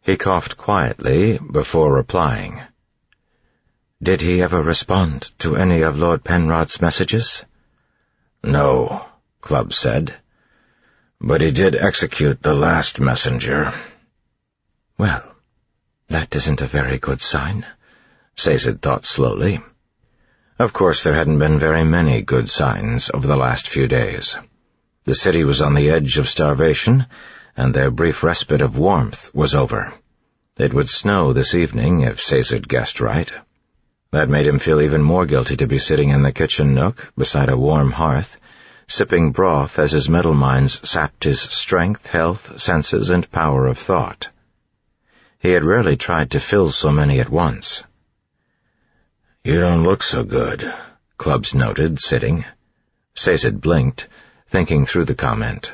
He coughed quietly before replying. "Did he ever respond to any of Lord Penrod's messages?" "No," Clubb said. "But he did execute the last messenger." "Well, that isn't a very good sign," Sazed thought slowly. Of course, there hadn't been very many good signs over the last few days. The city was on the edge of starvation, and their brief respite of warmth was over. It would snow this evening, if Sazed guessed right. That made him feel even more guilty to be sitting in the kitchen nook beside a warm hearth, sipping broth as his metal mines sapped his strength, health, senses, and power of thought. He had rarely tried to fill so many at once. "You don't look so good," Clubbs noted, sitting. Sazed blinked, thinking through the comment.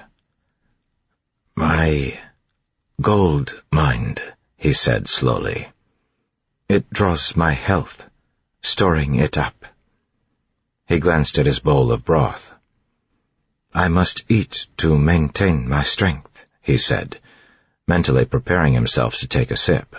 "My gold mind," he said slowly. "It draws my health, storing it up." He glanced at his bowl of broth. "I must eat to maintain my strength," he said, mentally preparing himself to take a sip.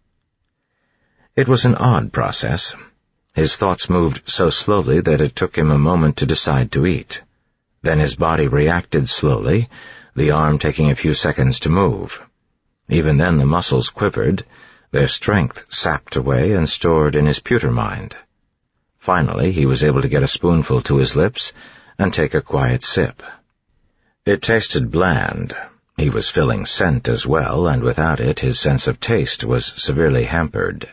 It was an odd process. His thoughts moved so slowly that it took him a moment to decide to eat. Then his body reacted slowly, the arm taking a few seconds to move. Even then the muscles quivered, their strength sapped away and stored in his pewter mind. Finally, he was able to get a spoonful to his lips and take a quiet sip. It tasted bland. He was filling scent as well, and without it his sense of taste was severely hampered.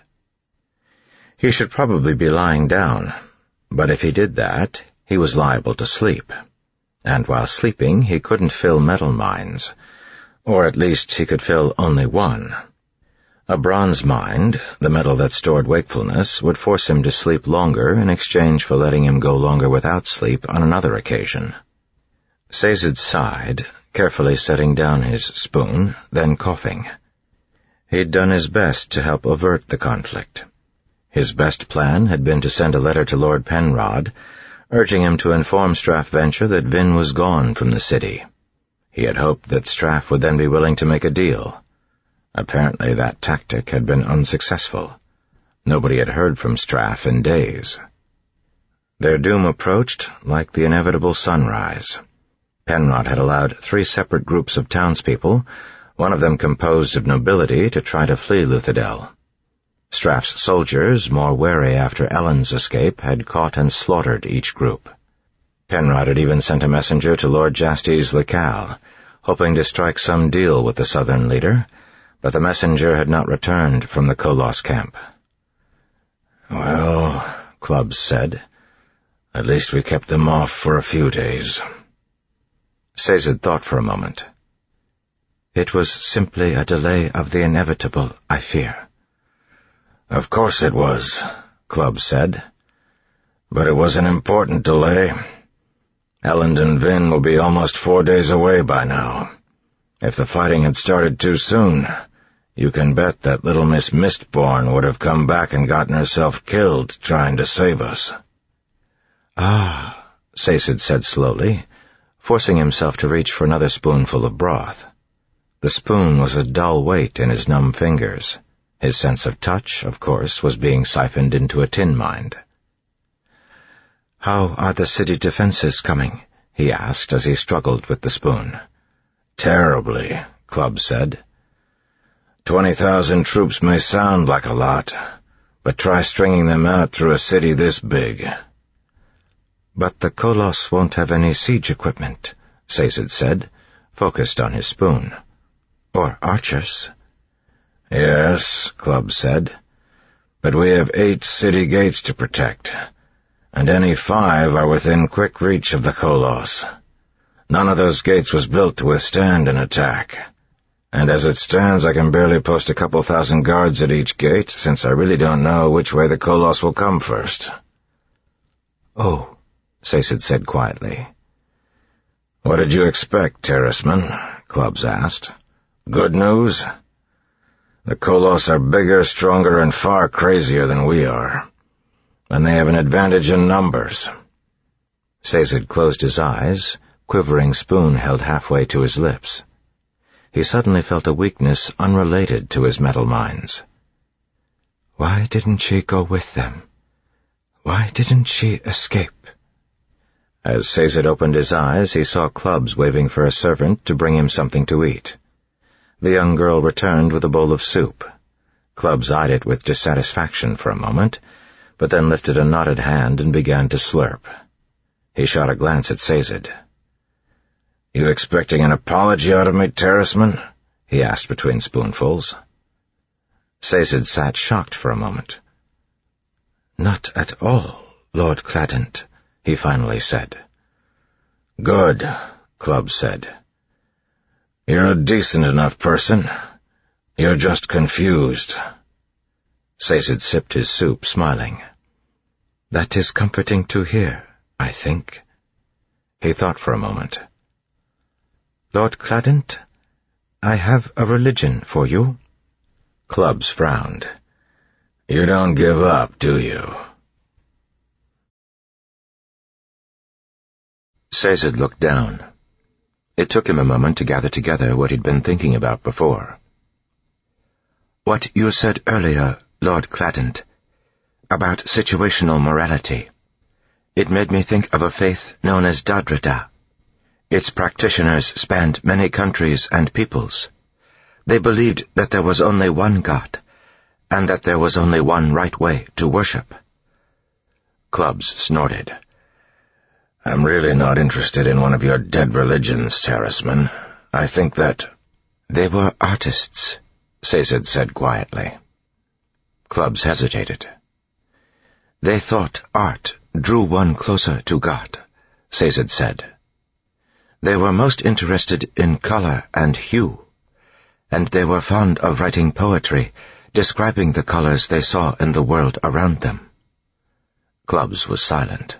He should probably be lying down, but if he did that, he was liable to sleep. And while sleeping, he couldn't fill metal mines, or at least he could fill only one. A bronze mind, the metal that stored wakefulness, would force him to sleep longer in exchange for letting him go longer without sleep on another occasion. Sazed sighed, carefully setting down his spoon, then coughing. He'd done his best to help avert the conflict. His best plan had been to send a letter to Lord Penrod, urging him to inform Straff Venture that Vin was gone from the city. He had hoped that Straff would then be willing to make a deal. Apparently that tactic had been unsuccessful. Nobody had heard from Straff in days. Their doom approached like the inevitable sunrise. Penrod had allowed 3 separate groups of townspeople, one of them composed of nobility, to try to flee Luthadel. Straff's soldiers, more wary after Elend's escape, had caught and slaughtered each group. Penrod had even sent a messenger to Lord Jastes Lecal, hoping to strike some deal with the southern leader, but the messenger had not returned from the Koloss camp. "Well," Clubbs said, "at least we kept them off for a few days." Sazed thought for a moment. "It was simply a delay of the inevitable, I fear." "Of course it was," Clubbs said. "But it was an important delay. Elend and Vin will be almost 4 days away by now. If the fighting had started too soon, you can bet that little Miss Mistborn would have come back and gotten herself killed trying to save us." "Ah," Sazed said slowly, forcing himself to reach for another spoonful of broth. The spoon was a dull weight in his numb fingers. His sense of touch, of course, was being siphoned into a tin mind. "How are the city defenses coming?" he asked as he struggled with the spoon. "Terribly," Clubbs said. 20,000 troops may sound like a lot, but try stringing them out through a city this big." "But the Koloss won't have any siege equipment," Sazed said, focused on his spoon. "Or archers." "Yes," Clubbs said, "but we have 8 city gates to protect, and any 5 are within quick reach of the Koloss. None of those gates was built to withstand an attack, and as it stands I can barely post a couple thousand guards at each gate, since I really don't know which way the Koloss will come first." "Oh," Sazed said quietly. "What did you expect, Terraceman?" Clubbs asked. "Good news? The Koloss are bigger, stronger, and far crazier than we are, and they have an advantage in numbers." Sazed closed his eyes, quivering spoon held halfway to his lips. he suddenly felt a weakness unrelated to his metal minds. Why didn't she go with them? Why didn't she escape? As Sazed opened his eyes, he saw Clubs waving for a servant to bring him something to eat. The young girl returned with a bowl of soup. Clubs eyed it with dissatisfaction for a moment, but then lifted a knotted hand and began to slurp. He shot a glance at Sazed. "You expecting an apology out of me, Terraceman?" he asked between spoonfuls. Sazed sat shocked for a moment. "Not at all, Lord Cladent," he finally said. "Good," Clubs said. "You're a decent enough person. You're just confused." Sazed sipped his soup, smiling. "That is comforting to hear, I think." He thought for a moment. "Lord Cladent, I have a religion for you." Clubs frowned. "You don't give up, do you?" Sazed looked down. It took him a moment to gather together what he'd been thinking about before. "What you said earlier, Lord Cladent, about situational morality. It made me think of a faith known as Dadrada. Its practitioners spanned many countries and peoples. They believed that there was only one God, and that there was only one right way to worship." Clubs snorted. "I'm really not interested in one of your dead religions, Terraceman. I think that—" "They were artists," Sazed said quietly. Clubs hesitated. "They thought art drew one closer to God," Sazed said. "They were most interested in color and hue, and they were fond of writing poetry describing the colors they saw in the world around them." Clubs was silent.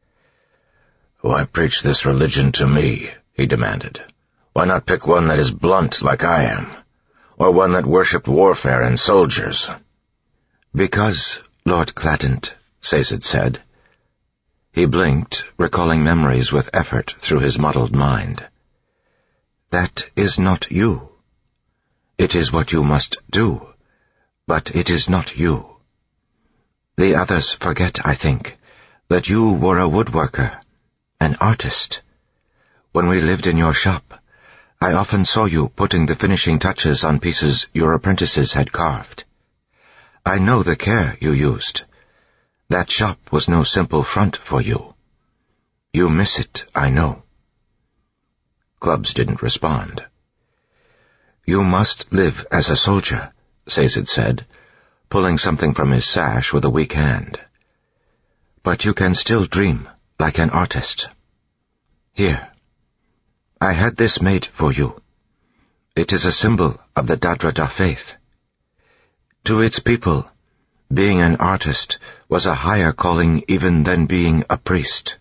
"Why preach this religion to me?" he demanded. "Why not pick one that is blunt like I am, or one that worshipped warfare and soldiers?" "Because, Lord Cladent," Sazed said. He blinked, recalling memories with effort through his muddled mind. "That is not you. It is what you must do, but it is not you. The others forget, I think, that you were a woodworker, an artist. When we lived in your shop, I often saw you putting the finishing touches on pieces your apprentices had carved. I know the care you used. That shop was no simple front for you. You miss it, I know." Clubs didn't respond. "You must live as a soldier," Sazed said, pulling something from his sash with a weak hand. "But you can still dream like an artist. Here, I had this made for you. It is a symbol of the Dadrada faith. To its people, being an artist was a higher calling even than being a priest."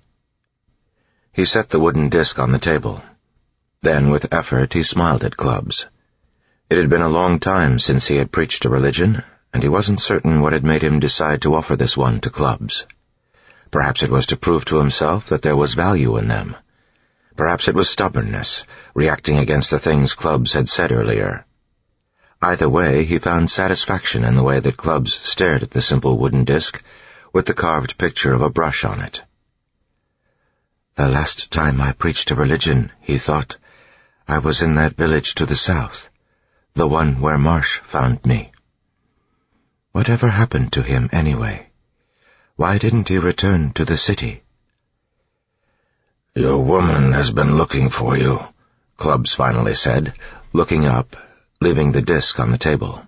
He set the wooden disc on the table. Then, with effort, he smiled at Clubs. It had been a long time since he had preached a religion, and he wasn't certain what had made him decide to offer this one to Clubs. Perhaps it was to prove to himself that there was value in them. Perhaps it was stubbornness, reacting against the things Clubs had said earlier. Either way, he found satisfaction in the way that Clubs stared at the simple wooden disc with the carved picture of a brush on it. "The last time I preached a religion," he thought, "I was in that village to the south, the one where Marsh found me. Whatever happened to him anyway? Why didn't he return to the city?" "Your woman has been looking for you," Clubs finally said, looking up, leaving the disc on the table.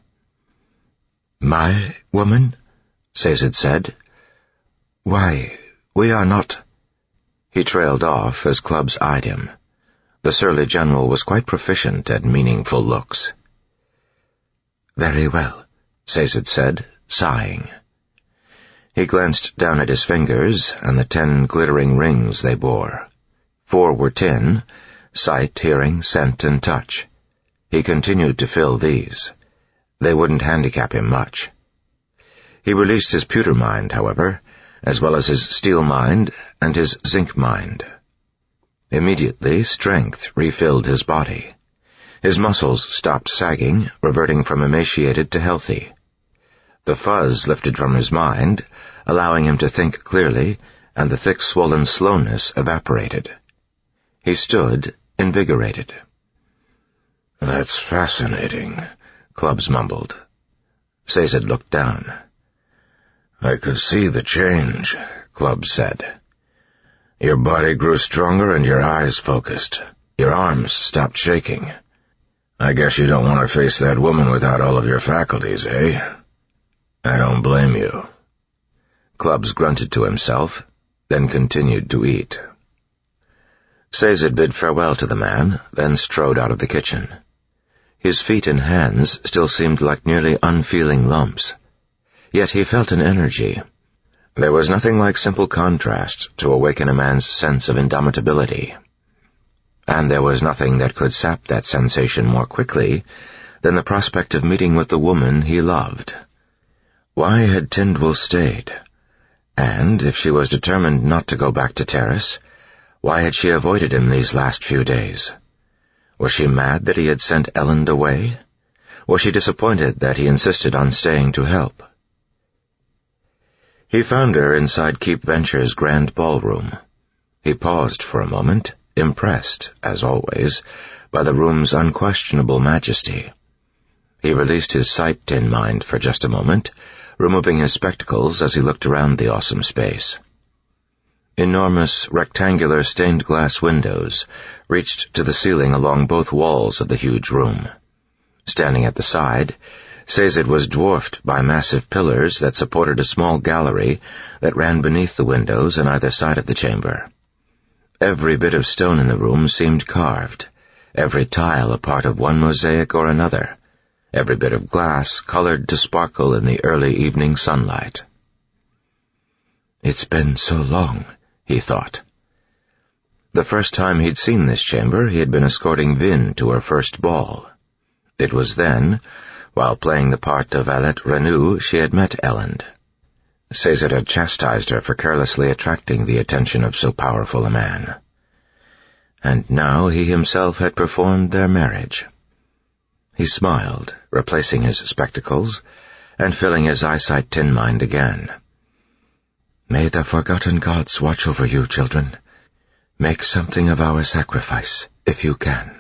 "My woman?" Sazed said. "Why, we are not—" He trailed off as Clubs eyed him. The surly general was quite proficient at meaningful looks. "Very well," Sazed said, sighing. He glanced down at his fingers and the 10 glittering rings they bore. 4 were tin, sight, hearing, scent, and touch. He continued to fill these. They wouldn't handicap him much. He released his pewter mind, however, as well as his steel mind and his zinc mind. Immediately, strength refilled his body. His muscles stopped sagging, reverting from emaciated to healthy. The fuzz lifted from his mind, allowing him to think clearly, and the thick swollen slowness evaporated. He stood, invigorated. "That's fascinating," Clubbs mumbled. Sazed looked down. "I could see the change," Clubbs said. "Your body grew stronger and your eyes focused. Your arms stopped shaking. I guess you don't want to face that woman without all of your faculties, eh? I don't blame you." Clubbs grunted to himself, then continued to eat. Sazed bid farewell to the man, then strode out of the kitchen. His feet and hands still seemed like nearly unfeeling lumps. Yet he felt an energy. There was nothing like simple contrast to awaken a man's sense of indomitability. And there was nothing that could sap that sensation more quickly than the prospect of meeting with the woman he loved. Why had Tindwell stayed? And, if she was determined not to go back to Terrace, why had she avoided him these last few days? Was she mad that he had sent Elend away? Was she disappointed that he insisted on staying to help? He found her inside Keep Venture's grand ballroom. He paused for a moment, impressed, as always, by the room's unquestionable majesty. He released his sight-tin mind for just a moment, removing his spectacles as he looked around the awesome space. Enormous, rectangular stained-glass windows reached to the ceiling along both walls of the huge room. Standing at the side, Sazed was dwarfed by massive pillars that supported a small gallery that ran beneath the windows on either side of the chamber. Every bit of stone in the room seemed carved, every tile a part of one mosaic or another, every bit of glass colored to sparkle in the early evening sunlight. "It's been so long," he thought. The first time he'd seen this chamber, he had been escorting Vin to her first ball. It was then, while playing the part of Valette Renou, she had met Elend. Sazed had chastised her for carelessly attracting the attention of so powerful a man. And now he himself had performed their marriage. He smiled, replacing his spectacles, and filling his eyesight-tin mind again. "May the forgotten gods watch over you, children. Make something of our sacrifice, if you can."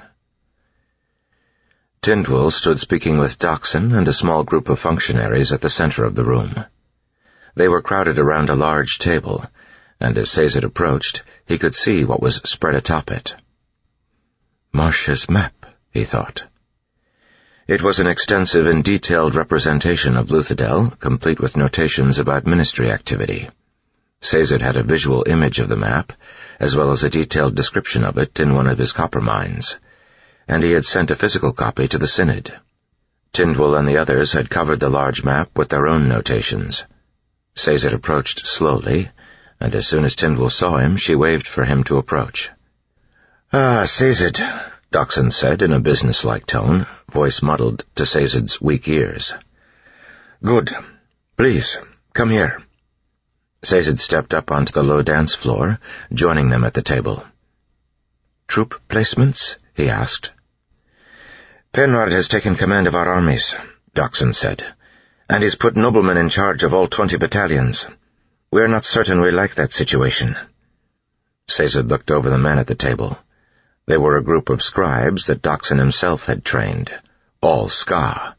Tindwell stood speaking with Dockson and a small group of functionaries at the center of the room. They were crowded around a large table, and as Sazed approached, he could see what was spread atop it. Marcia's map, he thought. It was an extensive and detailed representation of Luthadel, complete with notations about ministry activity. Sazed had a visual image of the map, as well as a detailed description of it in one of his copper mines, and he had sent a physical copy to the Synod. Tindwell and the others had covered the large map with their own notations. Sazed approached slowly, and as soon as Tindwell saw him, she waved for him to approach. "Ah, Sazed," Dockson said in a businesslike tone, voice muddled to Sazed's weak ears. "Good. Please, come here." Sazed stepped up onto the low dance floor, joining them at the table. "Troop placements?" he asked. "Penrod has taken command of our armies," Dockson said, "and he's put noblemen in charge of all 20 battalions. We're not certain we like that situation." Sazed looked over the men at the table. They were a group of scribes that Dockson himself had trained, all Ska.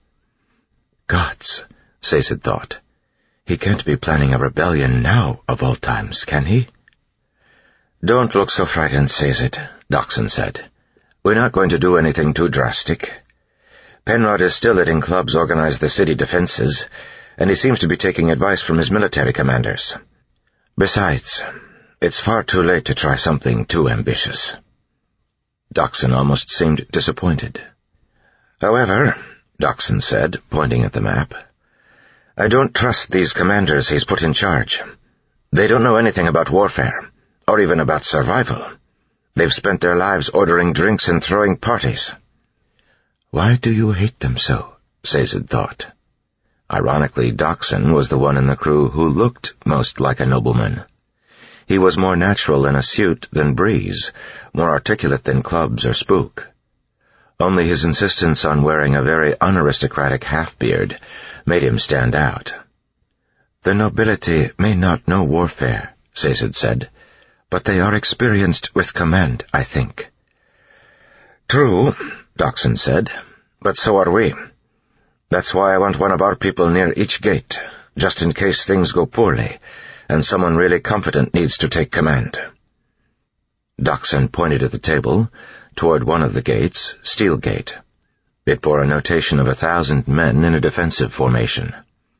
Gods, Sazed thought. He can't be planning a rebellion now, of all times, can he? "Don't look so frightened, Sazed," Dockson said. "We're not going to do anything too drastic. Penrod is still letting clubs organize the city defenses, and he seems to be taking advice from his military commanders. Besides, it's far too late to try something too ambitious." Dockson almost seemed disappointed. "However," Dockson said, pointing at the map, "I don't trust these commanders he's put in charge. They don't know anything about warfare, or even about survival. They've spent their lives ordering drinks and throwing parties." "Why do you hate them so?" Sazed thought. Ironically, Dockson was the one in the crew who looked most like a nobleman. He was more natural in a suit than Breeze, more articulate than Clubs or Spook. Only his insistence on wearing a very unaristocratic half-beard made him stand out. "The nobility may not know warfare," Sazed said, "but they are experienced with command, I think." "True," Dockson said, "but so are we. That's why I want one of our people near each gate, just in case things go poorly, and someone really competent needs to take command." Dockson pointed at the table, toward one of the gates, Steel Gate. It bore a notation of 1,000 men in a defensive formation.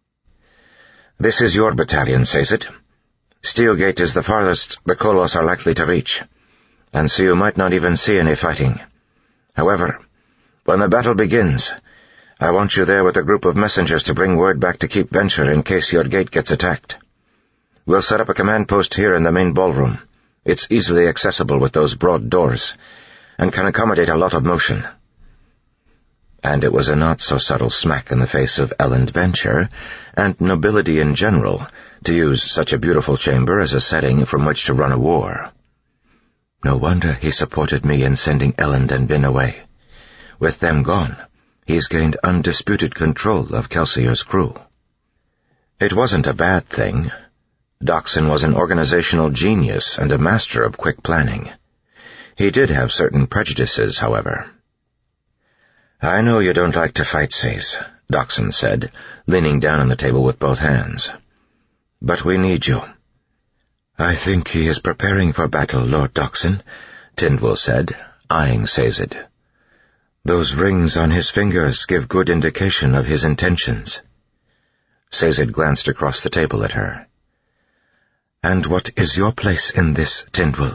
"This is your battalion, Sazed. Steel Gate is the farthest the Kolos are likely to reach, and so you might not even see any fighting. However, when the battle begins, I want you there with a group of messengers to bring word back to Keep Venture in case your gate gets attacked. We'll set up a command post here in the main ballroom. It's easily accessible with those broad doors, and can accommodate a lot of motion." And it was a not-so-subtle smack in the face of Elend Venture, and nobility in general, to use such a beautiful chamber as a setting from which to run a war. No wonder he supported me in sending Elend and Vin away. With them gone, he's gained undisputed control of Kelsier's crew. It wasn't a bad thing. Dockson was an organizational genius and a master of quick planning. He did have certain prejudices, however. "I know you don't like to fight, Saze," Dockson said, leaning down on the table with both hands. "But we need you." "I think he is preparing for battle, Lord Dockson," Tindwyl said, eyeing Sazed. "Those rings on his fingers give good indication of his intentions." Sazed glanced across the table at her. "And what is your place in this, Tindwyl?"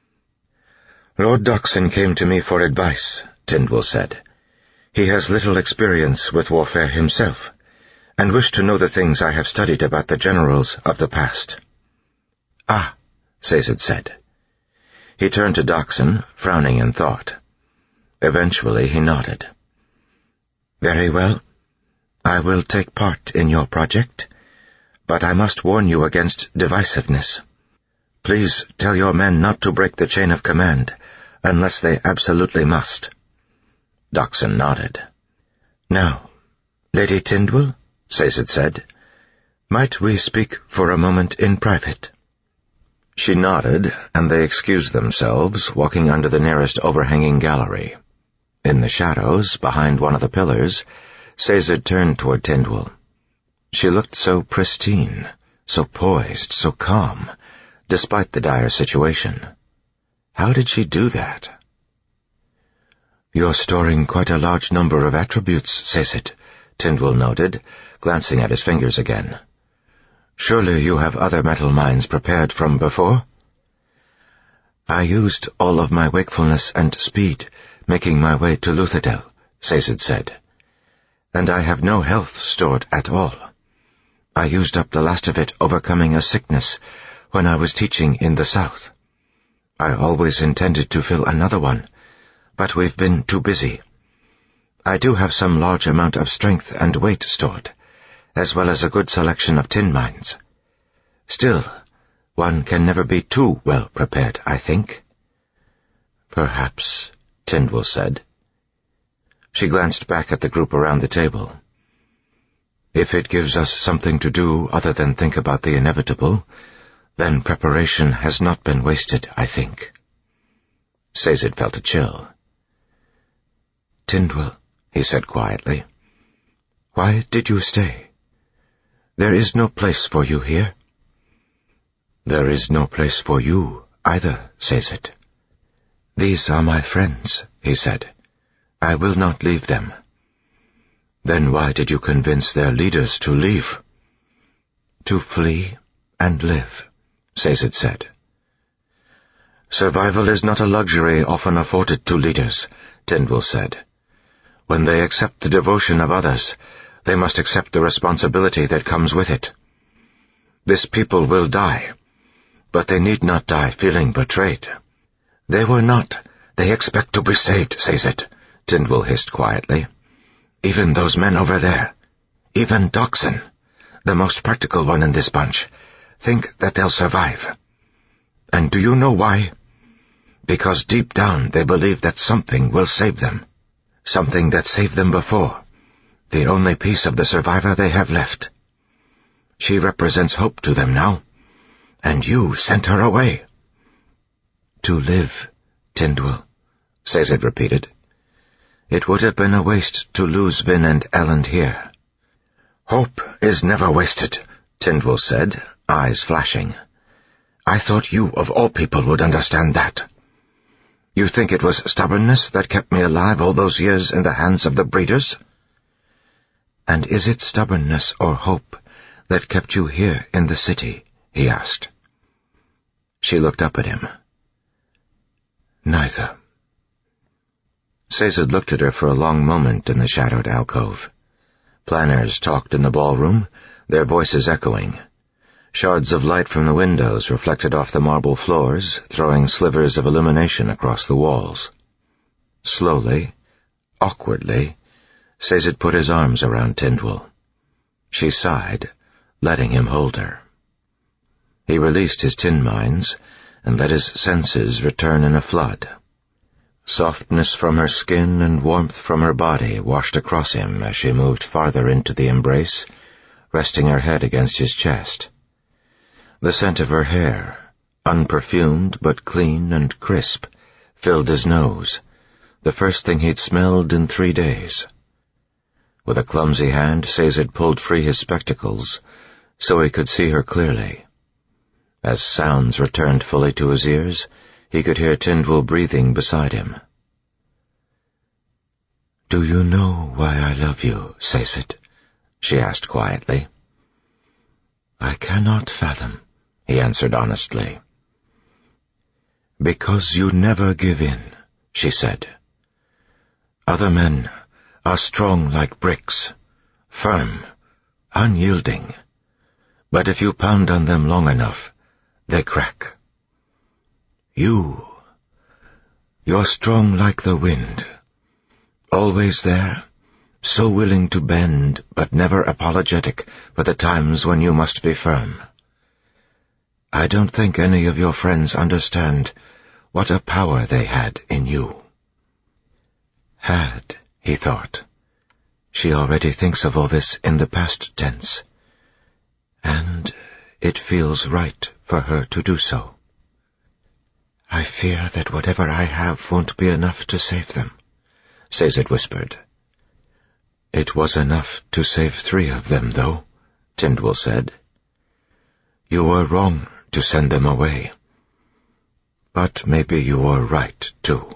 "Lord Dockson came to me for advice," Tindwyl said. "He has little experience with warfare himself, and wished to know the things I have studied about the generals of the past." "Ah," Sazed said. He turned to Dockson, frowning in thought. Eventually he nodded. "Very well. I will take part in your project, but I must warn you against divisiveness. Please tell your men not to break the chain of command, unless they absolutely must." Dockson nodded. "Now, Lady Tindwyl," Sazed said, "might we speak for a moment in private?" She nodded, and they excused themselves, walking under the nearest overhanging gallery. In the shadows, behind one of the pillars, Sazed turned toward Tindwyl. She looked so pristine, so poised, so calm, despite the dire situation. How did she do that? "You're storing quite a large number of attributes, Sazed," Tindwyl noted, glancing at his fingers again. "Surely you have other metal mines prepared from before?" "I used all of my wakefulness and speed, making my way to Luthadel," Sazed said. "And I have no health stored at all. I used up the last of it overcoming a sickness when I was teaching in the south. I always intended to fill another one, but we've been too busy. I do have some large amount of strength and weight stored, as well as a good selection of tin mines. Still, one can never be too well prepared, I think." "Perhaps," Tindwyl said. She glanced back at the group around the table. "If it gives us something to do other than think about the inevitable, then preparation has not been wasted, I think." Sazed felt a chill. "Tindwyl," he said quietly, "why did you stay? There is no place for you here." "There is no place for you either, Sazed." "These are my friends," he said. "I will not leave them." "Then why did you convince their leaders to leave?" "To flee and live," Sazed said. "Survival is not a luxury often afforded to leaders," Tindwyl said. "When they accept the devotion of others, they must accept the responsibility that comes with it. This people will die, but they need not die feeling betrayed." "They were not. They expect to be saved, Sazed," Tindwyl hissed quietly. "Even those men over there, even Dockson, the most practical one in this bunch, think that they'll survive. And do you know why? Because deep down they believe that something will save them. something that saved them before, the only piece of the survivor they have left. She represents hope to them now, and you sent her away." "To live, Tindwyl," Sazed repeated. "It would have been a waste to lose Vin and Elend here." "Hope is never wasted," Tindwyl said, eyes flashing. "I thought you, of all people, would understand that. You think it was stubbornness that kept me alive all those years in the hands of the breeders?" "And is it stubbornness or hope that kept you here in the city?" he asked. She looked up at him. "Neither." Sazed looked at her for a long moment in the shadowed alcove. Planners talked in the ballroom, their voices echoing. Shards of light from the windows reflected off the marble floors, throwing slivers of illumination across the walls. Slowly, awkwardly, Sazed put his arms around Tindwyl. She sighed, letting him hold her. He released his tin mines and let his senses return in a flood. Softness from her skin and warmth from her body washed across him as she moved farther into the embrace, resting her head against his chest. The scent of her hair, unperfumed but clean and crisp, filled his nose, the first thing he'd smelled in 3 days. With a clumsy hand, Sazed pulled free his spectacles so he could see her clearly. As sounds returned fully to his ears, he could hear Tindwyl breathing beside him. "Do you know why I love you, Sazed?" she asked quietly. "I cannot fathom," he answered honestly. "Because you never give in," she said. "Other men are strong like bricks, firm, unyielding. But if you pound on them long enough, they crack. You're strong like the wind, always there, so willing to bend, but never apologetic for the times when you must be firm. I don't think any of your friends understand what a power they had in you." Had, he thought. She already thinks of all this in the past tense. And it feels right for her to do so. "I fear that whatever I have won't be enough to save them," Sazed whispered. "It was enough to save 3 of them, though," Tindwyl said. "You were wrong to send them away. But maybe you were right, too."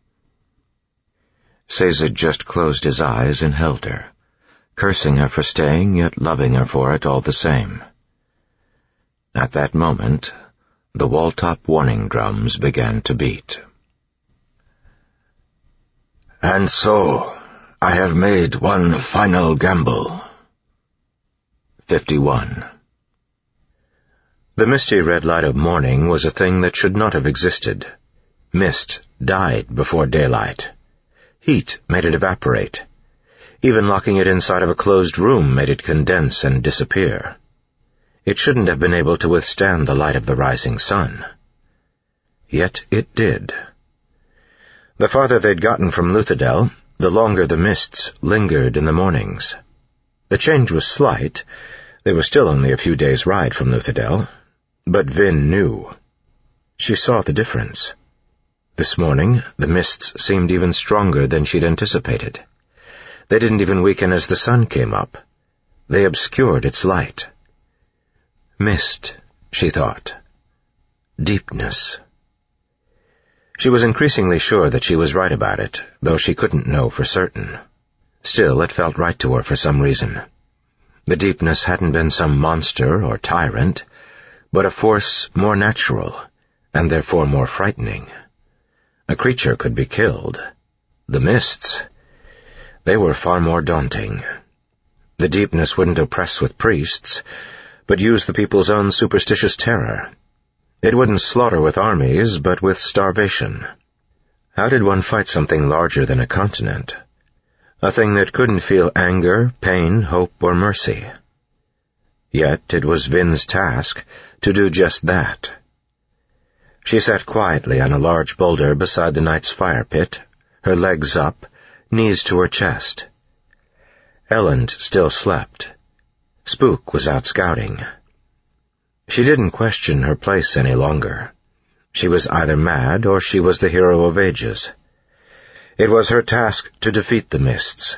Sazed just closed his eyes and held her, cursing her for staying, yet loving her for it all the same. At that moment, the wall-top warning drums began to beat. "And so, I have made one final gamble." 51. The misty red light of morning was a thing that should not have existed. Mist died before daylight. Heat made it evaporate. Even locking it inside of a closed room made it condense and disappear. It shouldn't have been able to withstand the light of the rising sun. Yet it did. The farther they'd gotten from Luthadel, the longer the mists lingered in the mornings. The change was slight. They were still only a few days' ride from Luthadel. But Vin knew. She saw the difference. This morning, the mists seemed even stronger than she'd anticipated. They didn't even weaken as the sun came up. They obscured its light. Mist, she thought. Deepness. She was increasingly sure that she was right about it, though she couldn't know for certain. Still, it felt right to her for some reason. The deepness hadn't been some monster or tyrant, but a force more natural, and therefore more frightening. A creature could be killed. The mists, they were far more daunting. The deepness wouldn't oppress with priests, but use the people's own superstitious terror. It wouldn't slaughter with armies, but with starvation. How did one fight something larger than a continent? A thing that couldn't feel anger, pain, hope, or mercy. Yet it was Vin's task to do just that. She sat quietly on a large boulder beside the knight's fire pit, her legs up, knees to her chest. Elend still slept. Spook was out scouting. She didn't question her place any longer. She was either mad or she was the hero of ages. It was her task to defeat the mists.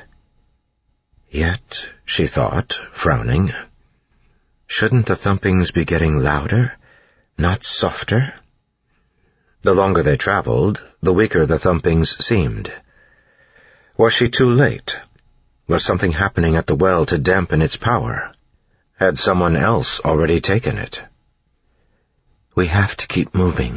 Yet, she thought, frowning, shouldn't the thumpings be getting louder, not softer? The longer they traveled, the weaker the thumpings seemed. Was she too late? Was something happening at the well to dampen its power? Had someone else already taken it? We have to keep moving.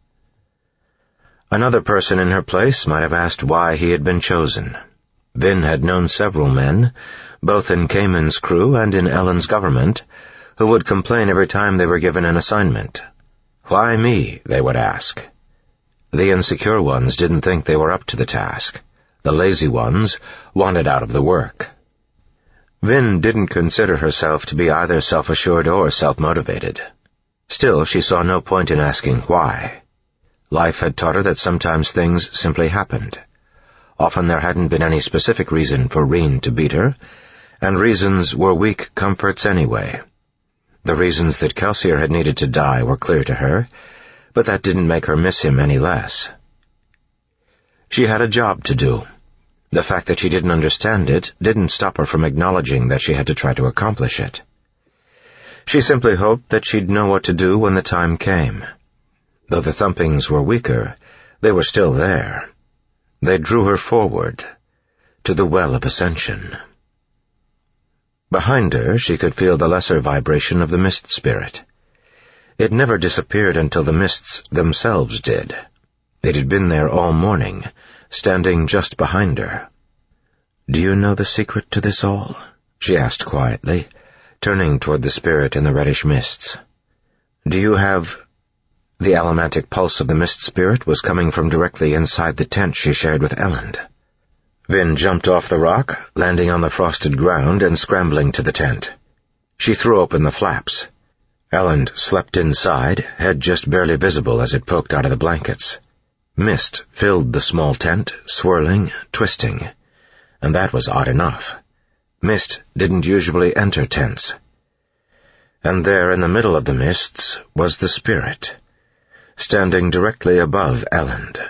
Another person in her place might have asked why he had been chosen. Vin had known several men, both in Cayman's crew and in Elend's government, who would complain every time they were given an assignment. Why me, they would ask. The insecure ones didn't think they were up to the task. The lazy ones wanted out of the work. Vin didn't consider herself to be either self-assured or self-motivated. Still, she saw no point in asking why. Life had taught her that sometimes things simply happened. Often there hadn't been any specific reason for Reen to beat her, and reasons were weak comforts anyway. The reasons that Kelsier had needed to die were clear to her, but that didn't make her miss him any less. She had a job to do. The fact that she didn't understand it didn't stop her from acknowledging that she had to try to accomplish it. She simply hoped that she'd know what to do when the time came. Though the thumpings were weaker, they were still there. They drew her forward, to the well of ascension. Behind her, she could feel the lesser vibration of the mist spirit. It never disappeared until the mists themselves did. It had been there all morning, standing just behind her. "Do you know the secret to this all?" she asked quietly, turning toward the spirit in the reddish mists. "Do you have—" The allomantic pulse of the mist spirit was coming from directly inside the tent she shared with Elend. Vin jumped off the rock, landing on the frosted ground and scrambling to the tent. She threw open the flaps. Elend slept inside, head just barely visible as it poked out of the blankets. Mist filled the small tent, swirling, twisting. And that was odd enough. Mist didn't usually enter tents. And there in the middle of the mists was the spirit, standing directly above Elend.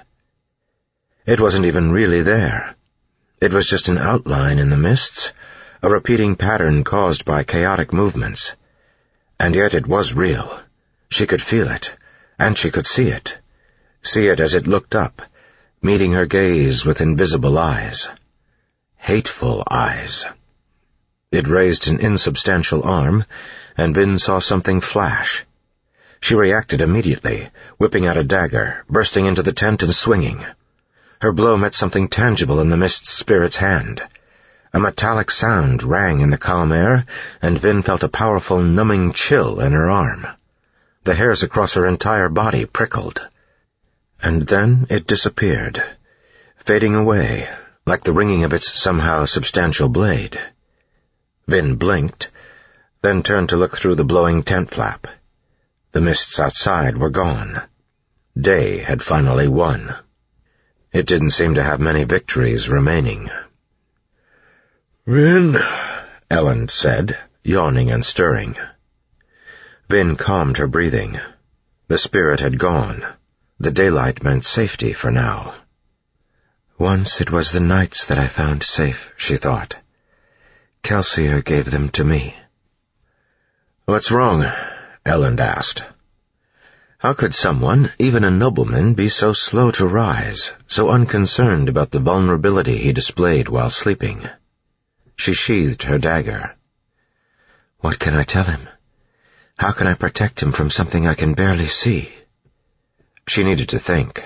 It wasn't even really there. It was just an outline in the mists, a repeating pattern caused by chaotic movements. And yet it was real. She could feel it, and she could see it as it looked up, meeting her gaze with invisible eyes. Hateful eyes. It raised an insubstantial arm, and Vin saw something flash. She reacted immediately, whipping out a dagger, bursting into the tent and swinging. Her blow met something tangible in the mist spirit's hand. A metallic sound rang in the calm air, and Vin felt a powerful, numbing chill in her arm. The hairs across her entire body prickled. And then it disappeared, fading away, like the ringing of its somehow substantial blade. Vin blinked, then turned to look through the blowing tent flap. The mists outside were gone. Day had finally won. It didn't seem to have many victories remaining. "Vin," Elend said, yawning and stirring. Vin calmed her breathing. The spirit had gone. The daylight meant safety for now. "Once it was the nights that I found safe," she thought. "Kelsier gave them to me." "What's wrong?" Elend asked. How could someone, even a nobleman, be so slow to rise, so unconcerned about the vulnerability he displayed while sleeping? She sheathed her dagger. "What can I tell him? How can I protect him from something I can barely see?" She needed to think.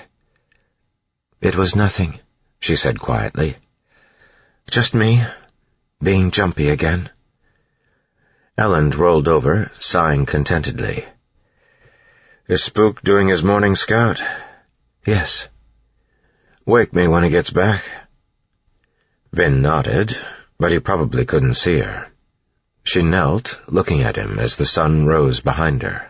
"It was nothing," she said quietly. "Just me, being jumpy again." Elend rolled over, sighing contentedly. "Is Spook doing his morning scout?" "Yes." "Wake me when he gets back." Vin nodded, but he probably couldn't see her. She knelt, looking at him as the sun rose behind her.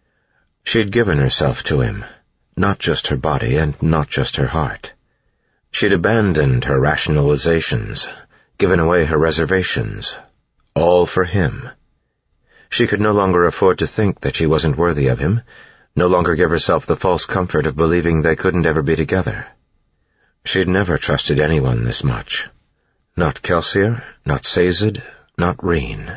She'd given herself to him, not just her body and not just her heart. She'd abandoned her rationalizations, given away her reservations, all for him. She could no longer afford to think that she wasn't worthy of him, no longer give herself the false comfort of believing they couldn't ever be together. She'd never trusted anyone this much. Not Kelsier, not Sazed, not Reen.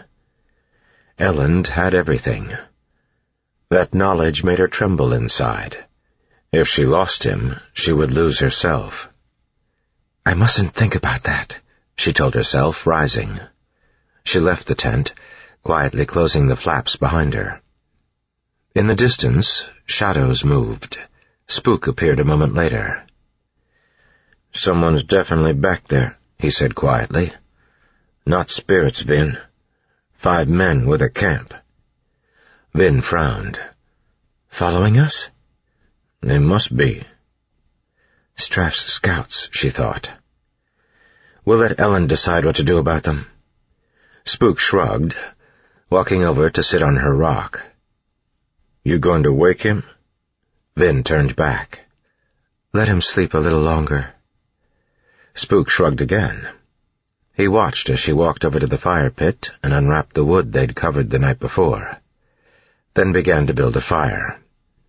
Elend had everything. That knowledge made her tremble inside. If she lost him, she would lose herself. "I mustn't think about that," she told herself, rising. She left the tent, quietly closing the flaps behind her. In the distance, shadows moved. Spook appeared a moment later. "Someone's definitely back there," he said quietly. "Not spirits, Vin. 5 men with a camp." Vin frowned. "Following us?" "They must be." "Straff's scouts," she thought. "We'll let Elend decide what to do about them." Spook shrugged, walking over to sit on her rock. "You going to wake him?" Vin turned back. "Let him sleep a little longer." Spook shrugged again. He watched as she walked over to the fire pit and unwrapped the wood they'd covered the night before, then began to build a fire.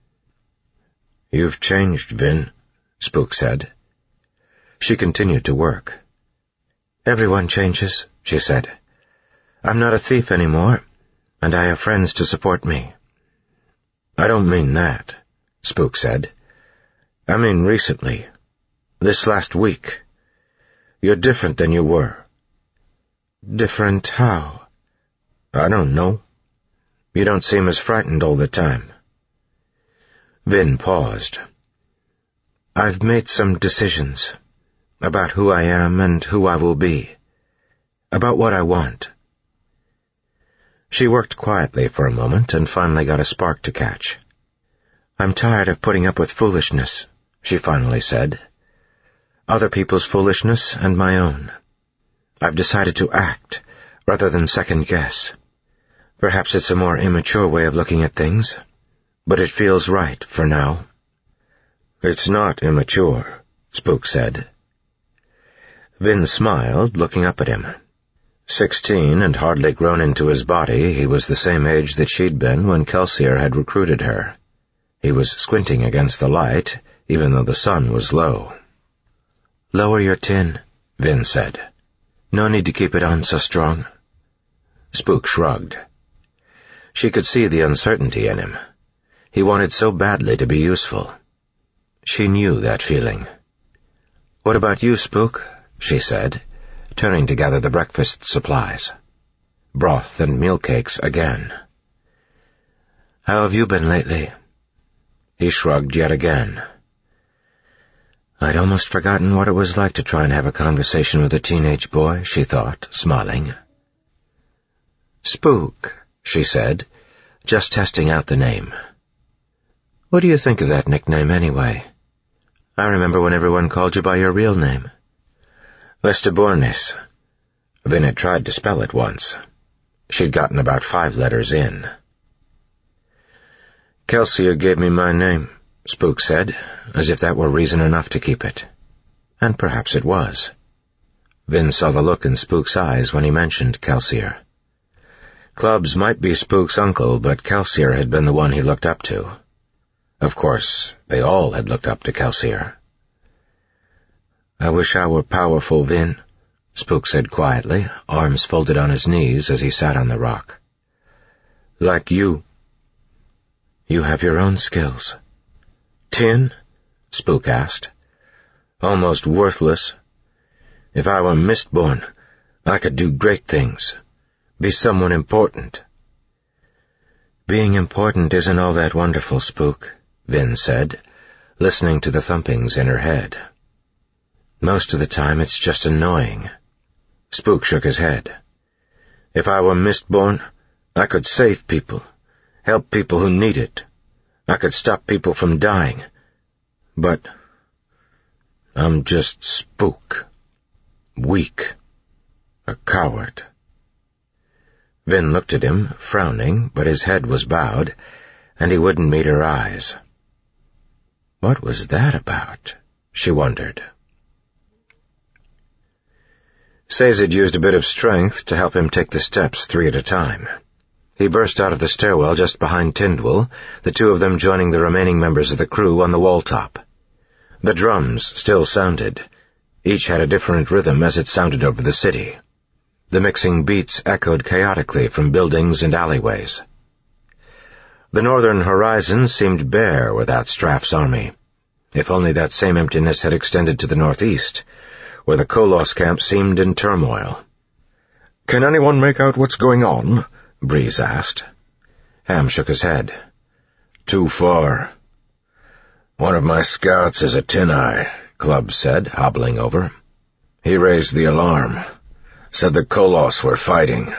"You've changed, Vin," Spook said. She continued to work. "Everyone changes," she said. "I'm not a thief anymore, and I have friends to support me." "I don't mean that," Spook said. "I mean recently. This last week. You're different than you were." "Different how?" "I don't know. You don't seem as frightened all the time." Vin paused. "I've made some decisions about who I am and who I will be, about what I want." She worked quietly for a moment and finally got a spark to catch. "I'm tired of putting up with foolishness," she finally said. "Other people's foolishness and my own. I've decided to act rather than second-guess. Perhaps it's a more immature way of looking at things, but it feels right for now." "It's not immature," Spook said. Vin smiled, looking up at him. 16 and hardly grown into his body, he was the same age that she'd been when Kelsier had recruited her. He was squinting against the light, even though the sun was low. "Lower your tin," Vin said. "No need to keep it on so strong." Spook shrugged. She could see the uncertainty in him. He wanted so badly to be useful. She knew that feeling. "What about you, Spook?" she said, turning to gather the breakfast supplies. Broth and meal cakes again. "How have you been lately?" He shrugged yet again. "I'd almost forgotten what it was like to try and have a conversation with a teenage boy," she thought, smiling. "Spook," she said, just testing out the name. "What do you think of that nickname, anyway? I remember when everyone called you by your real name." "Vestibornis." Vin had tried to spell it once. She'd gotten about 5 letters in. "Kelsier gave me my name," Spook said, as if that were reason enough to keep it. And perhaps it was. Vin saw the look in Spook's eyes when he mentioned Kelsier. Clubs might be Spook's uncle, but Kelsier had been the one he looked up to. Of course, they all had looked up to Kelsier. "I wish I were powerful, Vin," Spook said quietly, arms folded on his knees as he sat on the rock. "Like you." "You have your own skills." "Tin?" Spook asked. "Almost worthless. If I were Mistborn, I could do great things. Be someone important." "Being important isn't all that wonderful, Spook," Vin said, listening to the thumpings in her head. "Most of the time it's just annoying." Spook shook his head. "If I were Mistborn, I could save people, help people who need it. I could stop people from dying. But I'm just Spook. Weak. A coward." Vin looked at him, frowning, but his head was bowed, and he wouldn't meet her eyes. What was that about? She wondered. Sazed used a bit of strength to help him take the steps 3 at a time. He burst out of the stairwell just behind Tindwyl, the 2 of them joining the remaining members of the crew on the wall top. The drums still sounded. Each had a different rhythm as it sounded over the city. The mixing beats echoed chaotically from buildings and alleyways. The northern horizon seemed bare without Straff's army. If only that same emptiness had extended to the northeast, where the Koloss camp seemed in turmoil. "Can anyone make out what's going on?" Breeze asked. Ham shook his head. "Too far." "One of my scouts is a Tin-Eye," Clubb said, hobbling over. "He raised the alarm. Said the Koloss were fighting."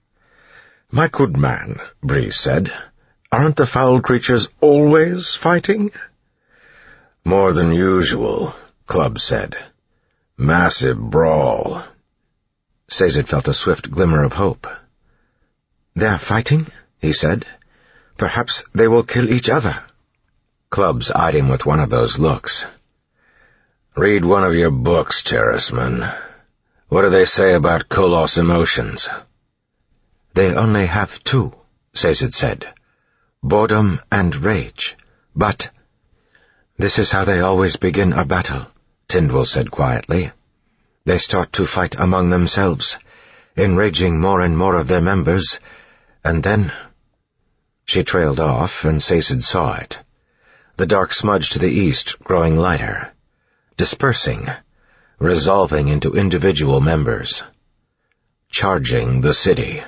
"My good man," Breeze said, "aren't the foul creatures always fighting?" "More than usual," Clubb said. "Massive brawl." Sazed felt a swift glimmer of hope. "They're fighting?" he said. "Perhaps they will kill each other." Clubbs eyed him with one of those looks. "Read one of your books, Terrisman. What do they say about Koloss emotions?" "They only have 2, Sazed said. Boredom and rage. But—" "This is how they always begin a battle," Tindwyl said quietly. "They start to fight among themselves, enraging more and more of their members, and then—" She trailed off, and Sazed saw it. The dark smudge to the east growing lighter, dispersing, resolving into individual members, charging the city.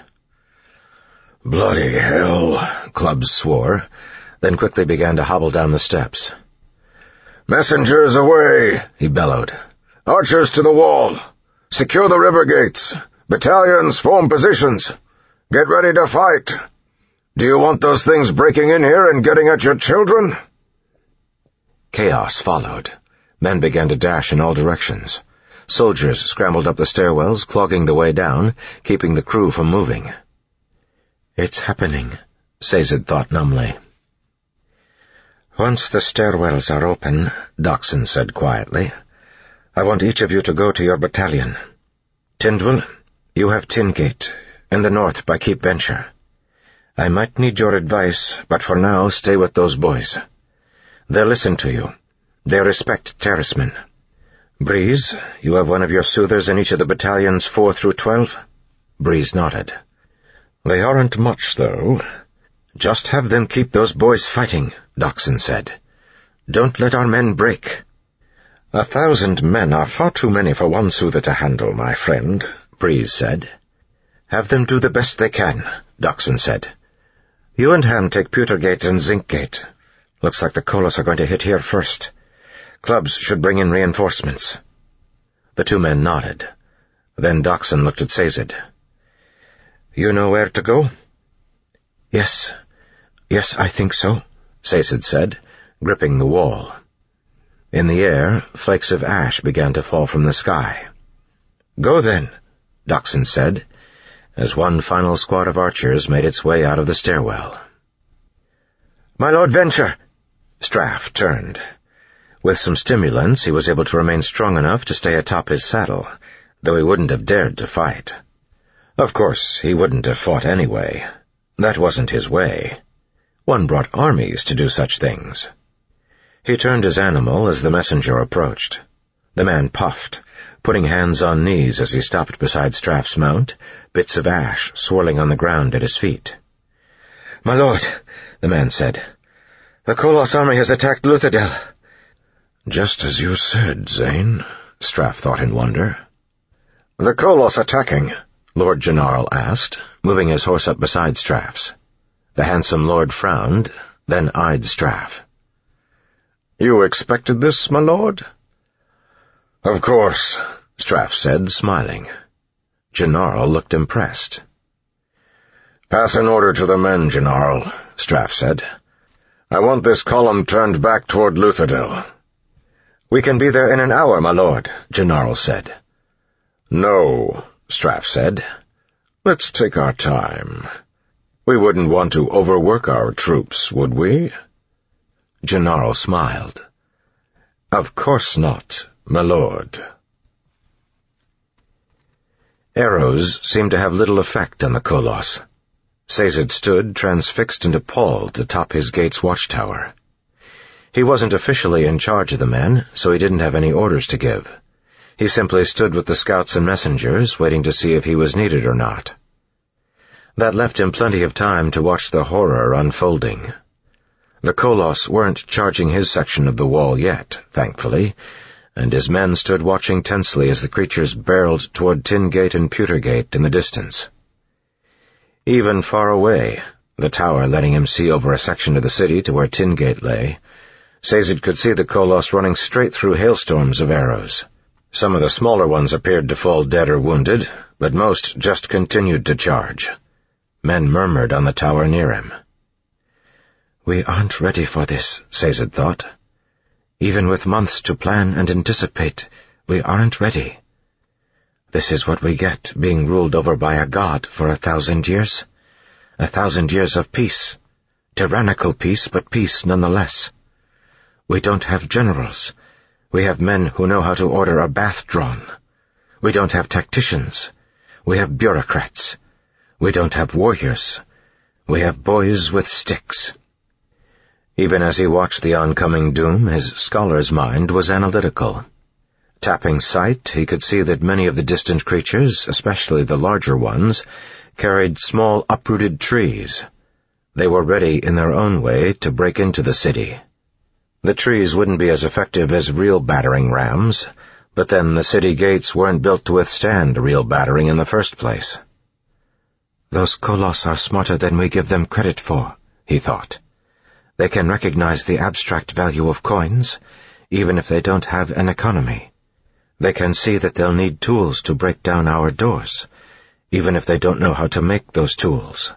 "Bloody hell," Clubb swore, then quickly began to hobble down the steps. "Messengers away," he bellowed. "Archers to the wall. Secure the river gates. Battalions form positions. Get ready to fight. Do you want those things breaking in here and getting at your children?" Chaos followed. Men began to dash in all directions. Soldiers scrambled up the stairwells, clogging the way down, keeping the crew from moving. "It's happening," Sazed thought numbly. "Once the stairwells are open," Dockson said quietly, "I want each of you to go to your battalion. Tindwyl, you have Tingate, in the north by Keep Venture. I might need your advice, but for now stay with those boys. They'll listen to you. They respect Terrisman. Breeze, you have one of your soothers in each of the battalions 4 through 12? Breeze nodded. "They aren't much, though. Just have them keep those boys fighting," Dockson said. "Don't let our men break." 1,000 men are far too many for one soother to handle, my friend, Breeze said. "Have them do the best they can," Dockson said. "You and Ham take Pewtergate and Zinkgate. Looks like the Koloss are going to hit here first. Clubs should bring in reinforcements." The 2 men nodded. Then Dockson looked at Sazed. "You know where to go?" Yes, I think so," Sazed said, gripping the wall. In the air, flakes of ash began to fall from the sky. "Go then," Dockson said, as one final squad of archers made its way out of the stairwell. "My Lord Venture!" Straff turned. With some stimulants, he was able to remain strong enough to stay atop his saddle, though he wouldn't have dared to fight. Of course, he wouldn't have fought anyway. That wasn't his way. One brought armies to do such things. He turned his animal as the messenger approached. The man puffed, putting hands on knees as he stopped beside Straff's mount, bits of ash swirling on the ground at his feet. "My lord," the man said, "the Koloss army has attacked Luthadel." "Just as you said, Zane," Straff thought in wonder. "The Koloss attacking?" Lord General asked, moving his horse up beside Straff's. The handsome lord frowned, then eyed Straff. "You expected this, my lord?" "Of course," Straff said, smiling. General looked impressed. "Pass an order to the men, General," Straff said. "I want this column turned back toward Luthadel." "We can be there in an hour, my lord," General said. "No," Straff said. "Let's take our time. We wouldn't want to overwork our troops, would we?" General smiled. "Of course not, my lord." Arrows seemed to have little effect on the Koloss. Sazed stood, transfixed and appalled, atop his gate's watchtower. He wasn't officially in charge of the men, so he didn't have any orders to give. He simply stood with the scouts and messengers, waiting to see if he was needed or not. That left him plenty of time to watch the horror unfolding. The Koloss weren't charging his section of the wall yet, thankfully, and his men stood watching tensely as the creatures barreled toward Tin Gate and Pewter Gate in the distance. Even far away, the tower letting him see over a section of the city to where Tin Gate lay, Sazed could see the Koloss running straight through hailstorms of arrows. Some of the smaller ones appeared to fall dead or wounded, but most just continued to charge. Men murmured on the tower near him. "We aren't ready for this," Sazed thought. "Even with months to plan and anticipate, we aren't ready. This is what we get being ruled over by a god for 1,000 years. 1,000 years of peace. Tyrannical peace, but peace nonetheless. We don't have generals. We have men who know how to order a bath drawn. We don't have tacticians. We have bureaucrats. We don't have warriors. We have boys with sticks." Even as he watched the oncoming doom, his scholar's mind was analytical. Tapping sight, he could see that many of the distant creatures, especially the larger ones, carried small uprooted trees. They were ready in their own way to break into the city. The trees wouldn't be as effective as real battering rams, but then the city gates weren't built to withstand real battering in the first place. "Those Koloss are smarter than we give them credit for," he thought. "They can recognize the abstract value of coins, even if they don't have an economy. They can see that they'll need tools to break down our doors, even if they don't know how to make those tools."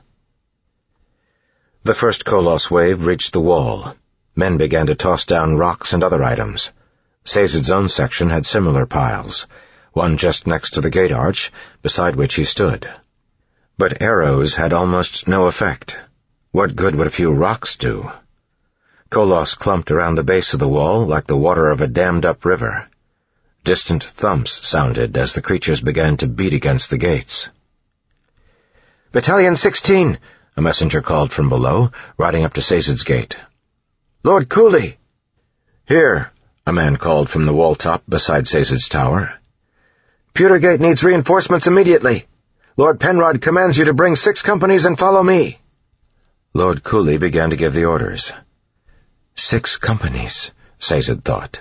The first Koloss wave reached the wall. Men began to toss down rocks and other items. Sazed's own section had similar piles, one just next to the gate arch, beside which he stood. But arrows had almost no effect. What good would a few rocks do? Koloss clumped around the base of the wall like the water of a dammed-up river. Distant thumps sounded as the creatures began to beat against the gates. "Battalion 16!" a messenger called from below, riding up to Sazed's gate. "Lord Cooley!" "Here," a man called from the wall top beside Sazed's tower. "Pewter Gate needs reinforcements immediately. Lord Penrod commands you to bring 6 companies and follow me." Lord Cooley began to give the orders. 6 companies, Sazed thought.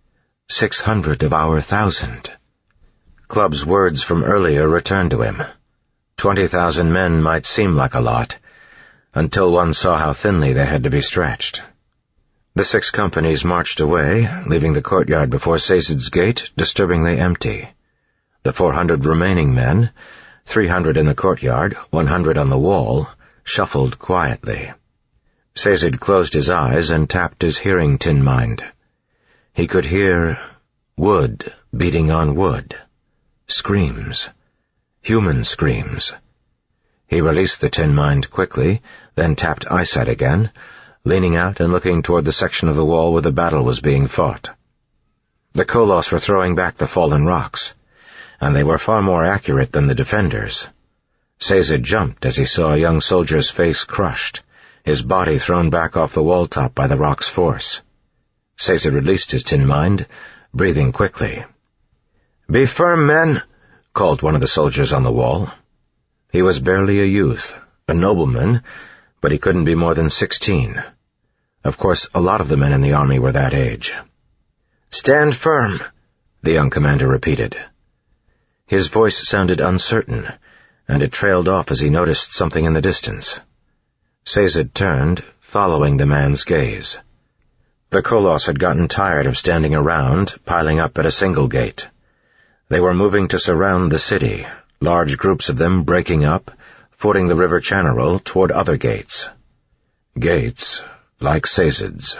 600 of our 1,000. Clubb's words from earlier returned to him. 20,000 men might seem like a lot, until one saw how thinly they had to be stretched. The 6 companies marched away, leaving the courtyard before Sazed's gate disturbingly empty. The 400 remaining men, 300 in the courtyard, 100 on the wall, shuffled quietly. Sazed closed his eyes and tapped his hearing tin mind. He could hear wood beating on wood. Screams. Human screams. He released the tin mind quickly, then tapped eyesight again, leaning out and looking toward the section of the wall where the battle was being fought. The Koloss were throwing back the fallen rocks, and they were far more accurate than the defenders. Sazed jumped as he saw a young soldier's face crushed, his body thrown back off the wall top by the rock's force. Sazed released his tin mind, breathing quickly. "Be firm, men," called one of the soldiers on the wall. He was barely a youth, a nobleman, but he couldn't be more than 16. Of course, a lot of the men in the army were that age. "Stand firm," the young commander repeated. His voice sounded uncertain, and it trailed off as he noticed something in the distance. Sazed turned, following the man's gaze. The Koloss had gotten tired of standing around, piling up at a single gate. They were moving to surround the city, large groups of them breaking up, fording the river Channarol toward other gates. Gates like Sazed's.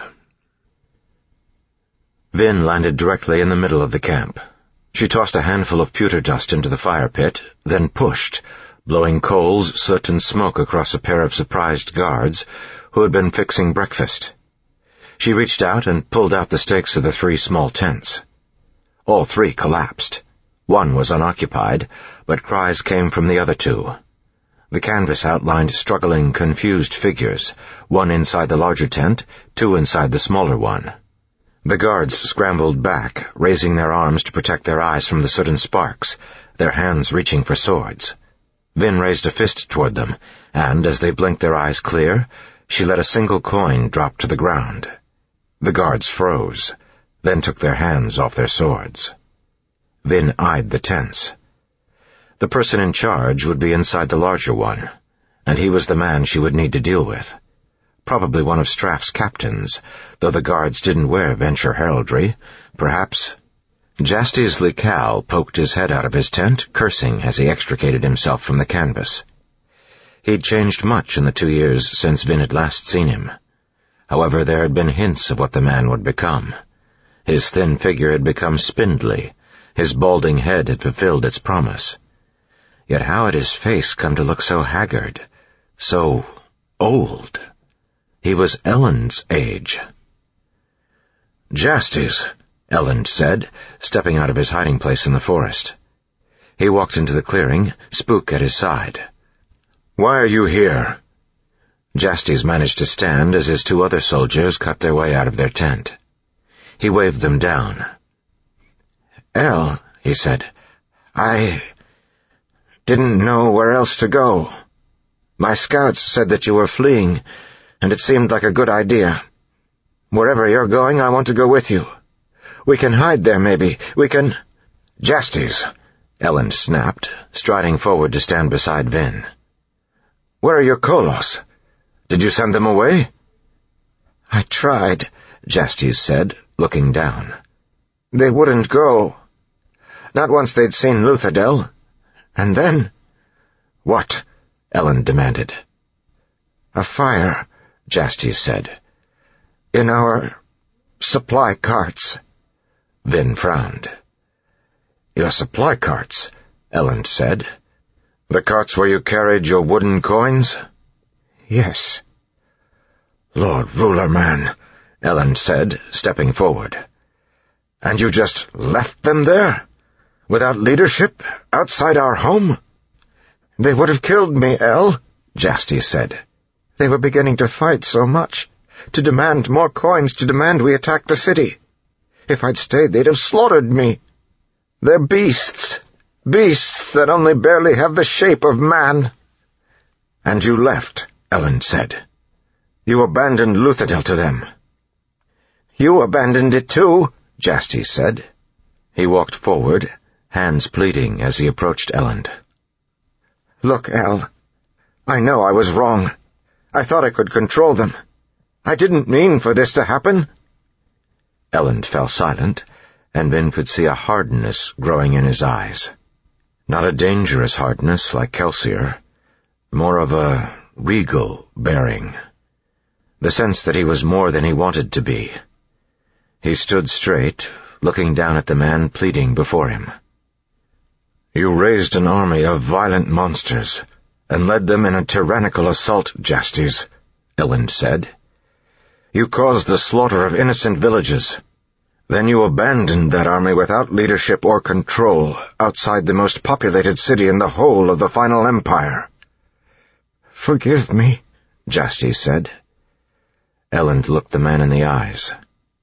Vin landed directly in the middle of the camp. She tossed a handful of pewter dust into the fire pit, then pushed, blowing coals, soot, and smoke across a pair of surprised guards who had been fixing breakfast. She reached out and pulled out the stakes of the 3 small tents. All 3 collapsed. One was unoccupied, but cries came from the other two. The canvas outlined struggling, confused figures, one inside the larger tent, two inside the smaller one. The guards scrambled back, raising their arms to protect their eyes from the soot and sparks, their hands reaching for swords. Vin raised a fist toward them, and as they blinked their eyes clear, she let a single coin drop to the ground. The guards froze, then took their hands off their swords. Vin eyed the tents. The person in charge would be inside the larger one, and he was the man she would need to deal with. Probably one of Straff's captains, though the guards didn't wear Venture heraldry. Perhaps... Jastes Likal poked his head out of his tent, cursing as he extricated himself from the canvas. He'd changed much in the 2 years since Vin had last seen him. However, there had been hints of what the man would become. His thin figure had become spindly. His balding head had fulfilled its promise. Yet how had his face come to look so haggard, so old? He was Elend's age. "Jastes," Elend said, stepping out of his hiding place in the forest. He walked into the clearing, Spook at his side. "Why are you here?" Jastes managed to stand as his two other soldiers cut their way out of their tent. He waved them down. "El," he said, "I didn't know where else to go. My scouts said that you were fleeing, and it seemed like a good idea. Wherever you're going, I want to go with you. We can hide there, maybe. We can—" "Jastes," Elend snapped, striding forward to stand beside Vin. "Where are your Kolos? Did you send them away?" "I tried," Jastes said, looking down. "They wouldn't go. Not once they'd seen Luthadel. And then—" "What?" Elend demanded. "A fire," Jastes said. "In our supply carts." Vin frowned. "Your supply carts?" Elend said. "The carts where you carried your wooden coins?" "Yes." "Lord Ruler Man," Elend said, stepping forward. "And you just left them there? Without leadership? Outside our home?" "They would have killed me, El," Jastes said. "They were beginning to fight so much, to demand more coins, to demand we attack the city. If I'd stayed, they'd have slaughtered me. They're beasts, beasts that only barely have the shape of man." "And you left," Elend said. "You abandoned Luthadel to them." "You abandoned it too," Jastes said. He walked forward, hands pleading as he approached Elend. "Look, El, I know I was wrong. I thought I could control them. I didn't mean for this to happen." Elend fell silent, and Vin could see a hardness growing in his eyes. Not a dangerous hardness like Kelsier, more of a regal bearing. The sense that he was more than he wanted to be. He stood straight, looking down at the man pleading before him. "You raised an army of violent monsters, and led them in a tyrannical assault, Jastes," Elend said. "You caused the slaughter of innocent villages. Then you abandoned that army without leadership or control, outside the most populated city in the whole of the Final Empire." "Forgive me," Jastes said. Elend looked the man in the eyes.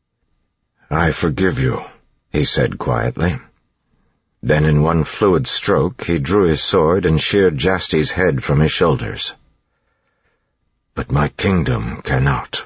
"I forgive you," he said quietly. Then in one fluid stroke he drew his sword and sheared Jastes' head from his shoulders. "But my kingdom cannot."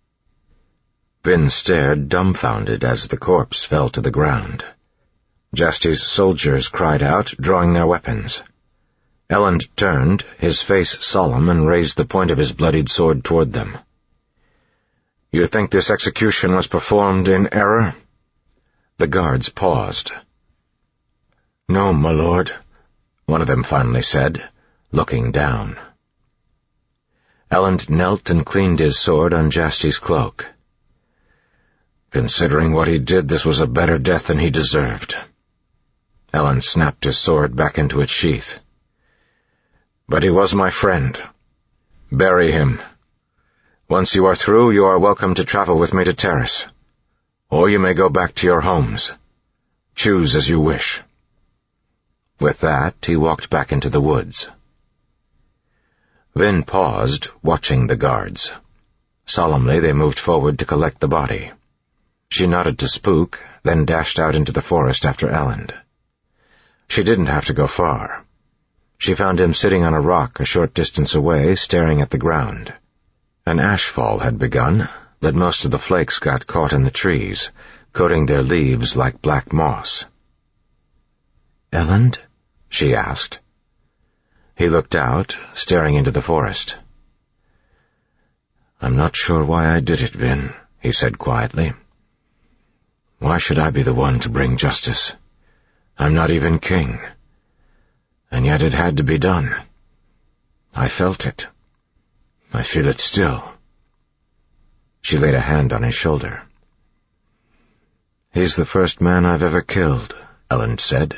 Vin stared dumbfounded as the corpse fell to the ground. Jastes' soldiers cried out, drawing their weapons. Elend turned, his face solemn, and raised the point of his bloodied sword toward them. "You think this execution was performed in error?" The guards paused. "No, my lord," one of them finally said, looking down. Elend knelt and cleaned his sword on Jastes' cloak. "Considering what he did, this was a better death than he deserved." Elend snapped his sword back into its sheath. "But he was my friend. Bury him. Once you are through, you are welcome to travel with me to Terrace. Or you may go back to your homes. Choose as you wish." With that, he walked back into the woods. Vin paused, watching the guards. Solemnly, they moved forward to collect the body. She nodded to Spook, then dashed out into the forest after Elend. She didn't have to go far. She found him sitting on a rock a short distance away, staring at the ground. An ashfall had begun, but most of the flakes got caught in the trees, coating their leaves like black moss. "Elend?" she asked. He looked out, staring into the forest. "I'm not sure why I did it, Vin," he said quietly. "Why should I be the one to bring justice? I'm not even king. And yet it had to be done. I felt it. I feel it still." She laid a hand on his shoulder. "He's the first man I've ever killed," Elend said.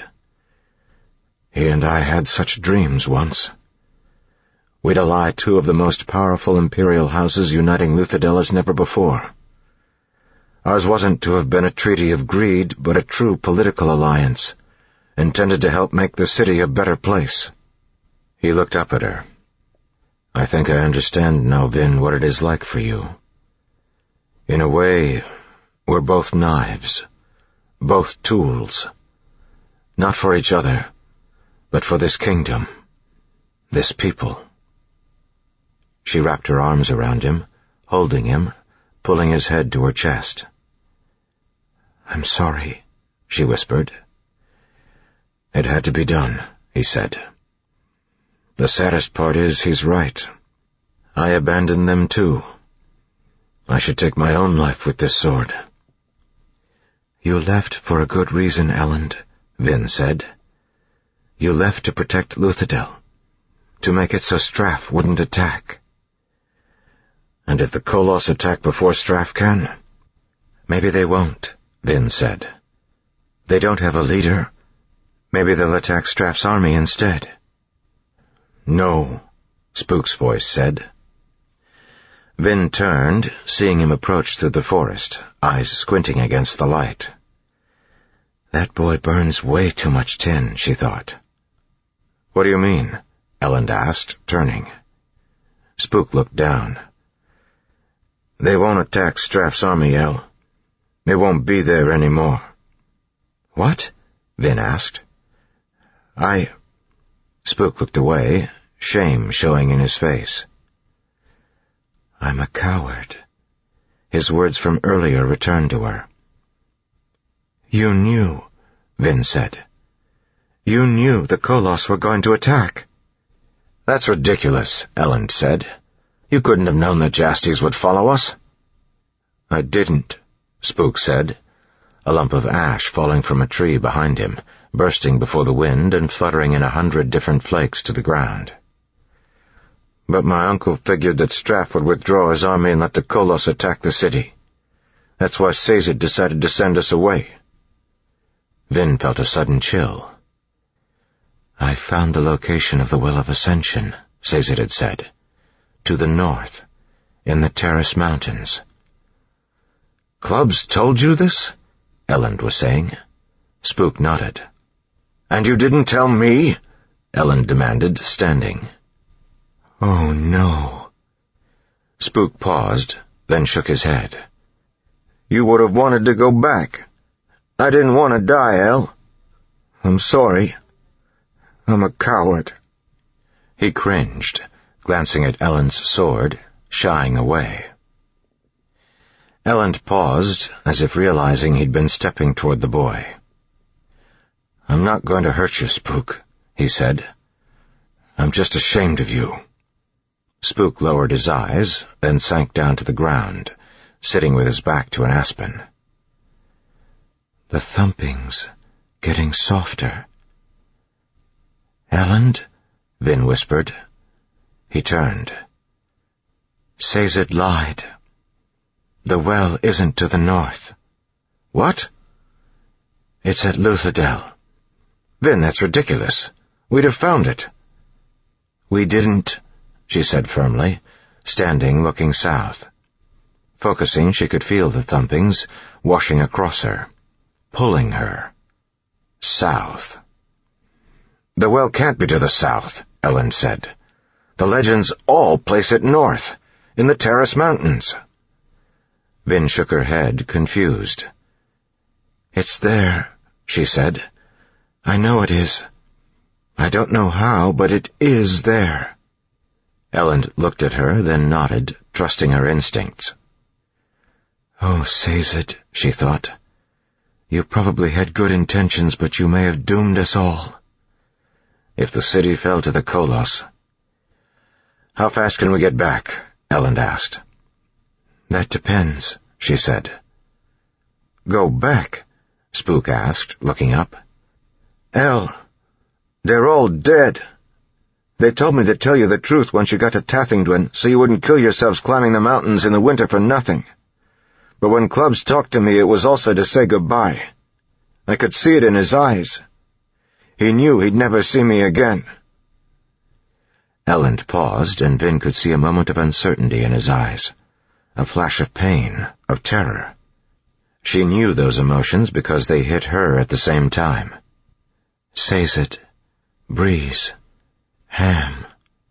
"He and I had such dreams once. We'd ally two of the most powerful imperial houses uniting Luthadel as never before. Ours wasn't to have been a treaty of greed, but a true political alliance, intended to help make the city a better place." He looked up at her. "I think I understand now, Vin, what it is like for you. In a way, we're both knives, both tools. Not for each other, but for this kingdom, this people." She wrapped her arms around him, holding him, pulling his head to her chest. "I'm sorry," she whispered. "It had to be done," he said. "The saddest part is he's right. I abandoned them too. I should take my own life with this sword." "You left for a good reason, Elend," Vin said. "You left to protect Luthadel, to make it so Straff wouldn't attack." "And if the Koloss attack before Straff can?" "Maybe they won't," Vin said. "They don't have a leader. Maybe they'll attack Straff's army instead." "No," Spook's voice said. Vin turned, seeing him approach through the forest, eyes squinting against the light. "That boy burns way too much tin," she thought. "What do you mean?" Elend asked, turning. Spook looked down. "They won't attack Straff's army, El. It won't be there anymore." "What?" Vin asked. Spook looked away, shame showing in his face. "I'm a coward." His words from earlier returned to her. "You knew," Vin said. "You knew the Koloss were going to attack." "That's ridiculous," Elend said. "You couldn't have known the Jasties would follow us." "I didn't," Spook said, a lump of ash falling from a tree behind him, bursting before the wind and fluttering in 100 different flakes to the ground. "But my uncle figured that Straff would withdraw his army and let the Koloss attack the city. That's why Sazed decided to send us away." Vin felt a sudden chill. "I found the location of the Well of Ascension," Sazed had said. "To the north, in the Terrace Mountains." "Clubs told you this?" Elend was saying. Spook nodded. "And you didn't tell me?" Elend demanded, standing. "Oh, no." Spook paused, then shook his head. "You would have wanted to go back. I didn't want to die, El. I'm sorry. I'm a coward." He cringed, glancing at Elend's sword, shying away. Elend paused, as if realizing he'd been stepping toward the boy. "I'm not going to hurt you, Spook," he said. "I'm just ashamed of you." Spook lowered his eyes, then sank down to the ground, sitting with his back to an aspen. "The thumping's getting softer." "Elend?" Vin whispered. He turned. "Sazed lied. The well isn't to the north." "What?" "It's at Luthadel." "Vin, that's ridiculous. We'd have found it." "We didn't," she said firmly, standing looking south. Focusing, she could feel the thumpings washing across her, pulling her south. "The well can't be to the south," Elend said. "The legends all place it north, in the Terrace Mountains." Vin shook her head, confused. "It's there," she said. "I know it is. I don't know how, but it is there." Elend looked at her, then nodded, trusting her instincts. "Oh, Sazed," she thought. "You probably had good intentions, but you may have doomed us all." If the city fell to the Koloss... "How fast can we get back?" Elend asked. "That depends," she said. "Go back?" Spook asked, looking up. "El, they're all dead. They told me to tell you the truth once you got to Tathingdwin, so you wouldn't kill yourselves climbing the mountains in the winter for nothing. But when Clubs talked to me, it was also to say goodbye. I could see it in his eyes. He knew he'd never see me again." Elend paused, and Vin could see a moment of uncertainty in his eyes, a flash of pain, of terror. She knew those emotions because they hit her at the same time. "Sazed, Breeze, Ham."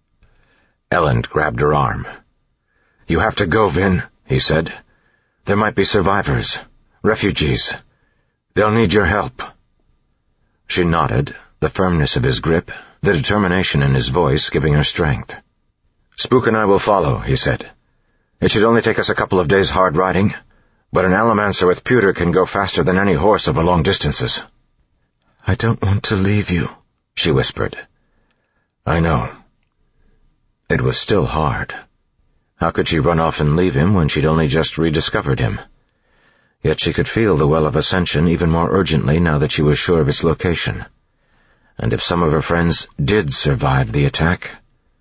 Elend grabbed her arm. "You have to go, Vin," he said. "There might be survivors, refugees. They'll need your help." She nodded, the firmness of his grip, the determination in his voice giving her strength. "Spook and I will follow," he said. "It should only take us a couple of days hard riding, but an Allomancer with pewter can go faster than any horse over long distances." "I don't want to leave you," she whispered. "I know." It was still hard. How could she run off and leave him when she'd only just rediscovered him? Yet she could feel the Well of Ascension even more urgently now that she was sure of its location. And if some of her friends did survive the attack...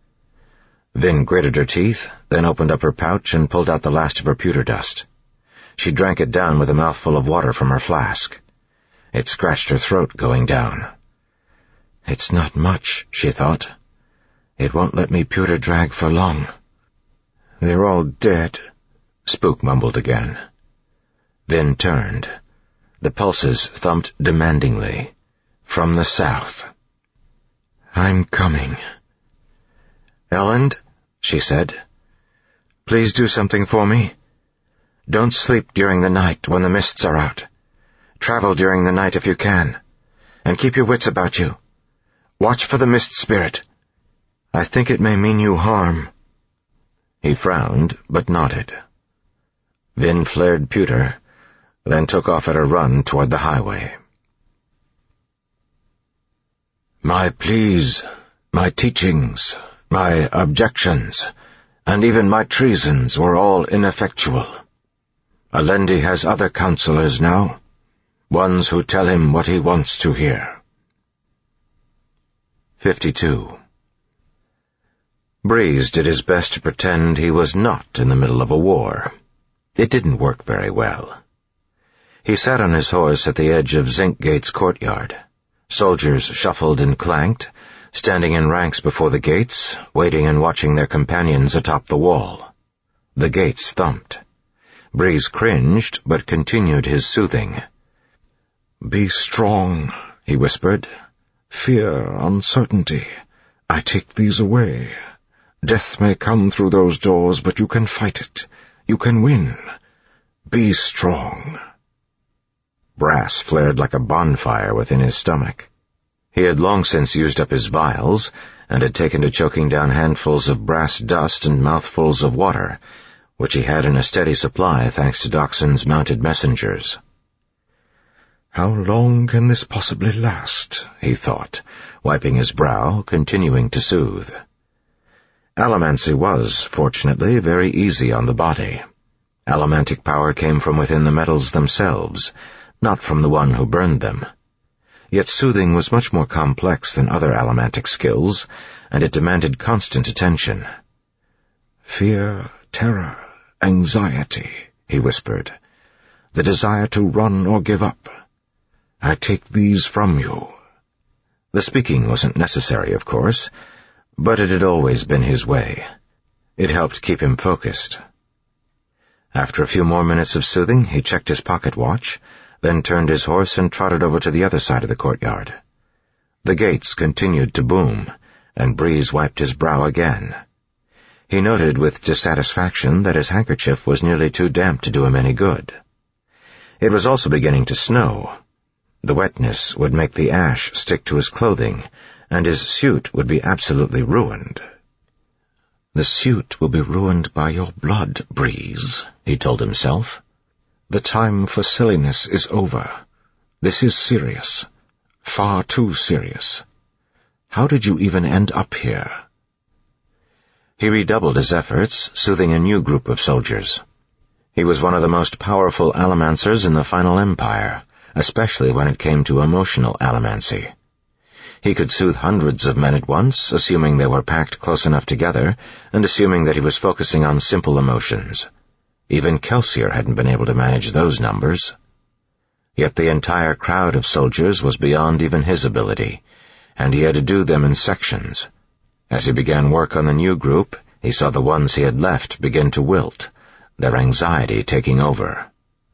Vin gritted her teeth, then opened up her pouch and pulled out the last of her pewter dust. She drank it down with a mouthful of water from her flask. It scratched her throat going down. "It's not much," she thought. "It won't let me pewter drag for long." "They're all dead," Spook mumbled again. Vin turned. The pulses thumped demandingly. From the south. "I'm coming." "Elend," she said, "please do something for me. Don't sleep during the night when the mists are out. Travel during the night if you can. And keep your wits about you. Watch for the mist spirit. I think it may mean you harm." He frowned, but nodded. Vin flared pewter, then took off at a run toward the highway. "My pleas, my teachings, my objections, and even my treasons were all ineffectual. Alendi has other counselors now, ones who tell him what he wants to hear." 52. Breeze did his best to pretend he was not in the middle of a war. It didn't work very well. He sat on his horse at the edge of Zinkgate's courtyard. Soldiers shuffled and clanked, standing in ranks before the gates, waiting and watching their companions atop the wall. The gates thumped. Breeze cringed, but continued his soothing. "Be strong," he whispered. "Fear, uncertainty. I take these away. Death may come through those doors, but you can fight it. You can win. Be strong." Brass flared like a bonfire within his stomach. He had long since used up his vials, and had taken to choking down handfuls of brass dust and mouthfuls of water, which he had in a steady supply thanks to Dockson's mounted messengers. "How long can this possibly last?" he thought, wiping his brow, continuing to soothe. Allomancy was, fortunately, very easy on the body. Allomantic power came from within the metals themselves, not from the one who burned them. Yet soothing was much more complex than other allomantic skills, and it demanded constant attention. "Fear, terror, anxiety," he whispered. "The desire to run or give up. I take these from you." The speaking wasn't necessary, of course, but it had always been his way. It helped keep him focused. After a few more minutes of soothing, he checked his pocket watch, then turned his horse and trotted over to the other side of the courtyard. The gates continued to boom, and Breeze wiped his brow again. He noted with dissatisfaction that his handkerchief was nearly too damp to do him any good. It was also beginning to snow. The wetness would make the ash stick to his clothing, and his suit would be absolutely ruined. "The suit will be ruined by your blood, Breeze," he told himself. "The time for silliness is over. This is serious. Far too serious. How did you even end up here?" He redoubled his efforts, soothing a new group of soldiers. He was one of the most powerful allomancers in the Final Empire, especially when it came to emotional allomancy. He could soothe hundreds of men at once, assuming they were packed close enough together, and assuming that he was focusing on simple emotions. Even Kelsier hadn't been able to manage those numbers. Yet the entire crowd of soldiers was beyond even his ability, and he had to do them in sections. As he began work on the new group, he saw the ones he had left begin to wilt, their anxiety taking over.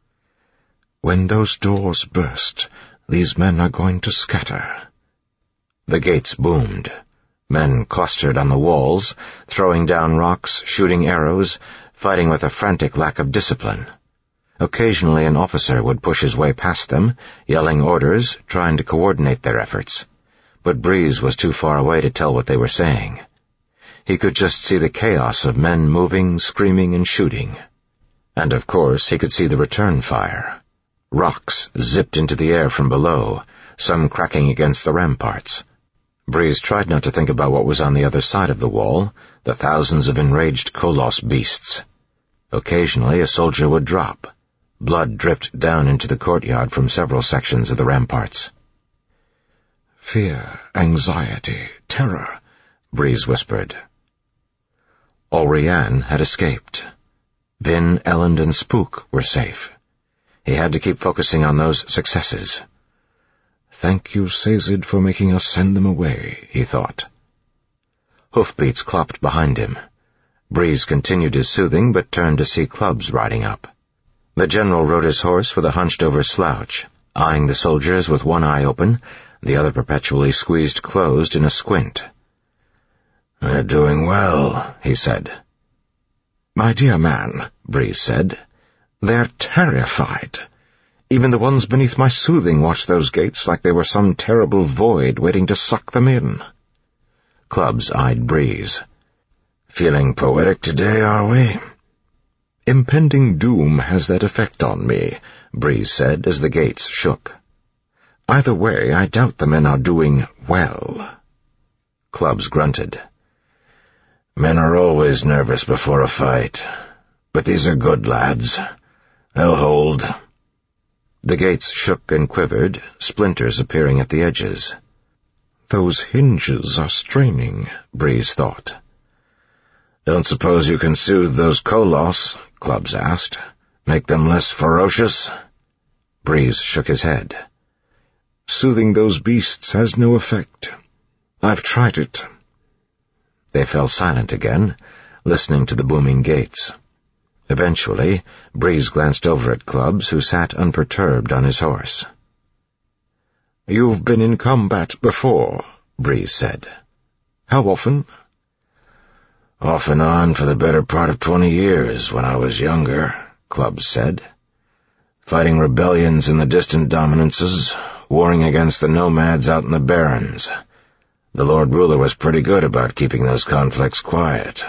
"When those doors burst, these men are going to scatter." The gates boomed. Men clustered on the walls, throwing down rocks, shooting arrows, fighting with a frantic lack of discipline. Occasionally an officer would push his way past them, yelling orders, trying to coordinate their efforts. But Breeze was too far away to tell what they were saying. He could just see the chaos of men moving, screaming, and shooting. And of course he could see the return fire. Rocks zipped into the air from below, some cracking against the ramparts. Breeze tried not to think about what was on the other side of the wall, the thousands of enraged Koloss beasts. Occasionally a soldier would drop. Blood dripped down into the courtyard from several sections of the ramparts. "Fear, anxiety, terror," Breeze whispered. Olrian had escaped. Vin, Elend, and Spook were safe. He had to keep focusing on those successes. "Thank you, Sazed, for making us send them away," he thought. Hoofbeats clopped behind him. Breeze continued his soothing, but turned to see Clubs riding up. The general rode his horse with a hunched-over slouch, eyeing the soldiers with one eye open, the other perpetually squeezed closed in a squint. "They're doing well," he said. "My dear man," Breeze said, "they're terrified. Even the ones beneath my soothing watch those gates like they were some terrible void waiting to suck them in." Clubs eyed Breeze. "Feeling poetic today, are we?" "Impending doom has that effect on me," Breeze said as the gates shook. "Either way, I doubt the men are doing well." Clubs grunted. "Men are always nervous before a fight, but these are good lads. They'll hold." The gates shook and quivered, splinters appearing at the edges. "Those hinges are straining," Breeze thought. "Don't suppose you can soothe those Koloss?" Clubs asked. "Make them less ferocious?" Breeze shook his head. "Soothing those beasts has no effect. I've tried it." They fell silent again, listening to the booming gates. Eventually, Breeze glanced over at Clubs, who sat unperturbed on his horse. "You've been in combat before," Breeze said. "How often?" "Off and on for the better part of 20 years when I was younger," Clubs said. "Fighting rebellions in the distant dominances, warring against the nomads out in the barrens. The Lord Ruler was pretty good about keeping those conflicts quiet."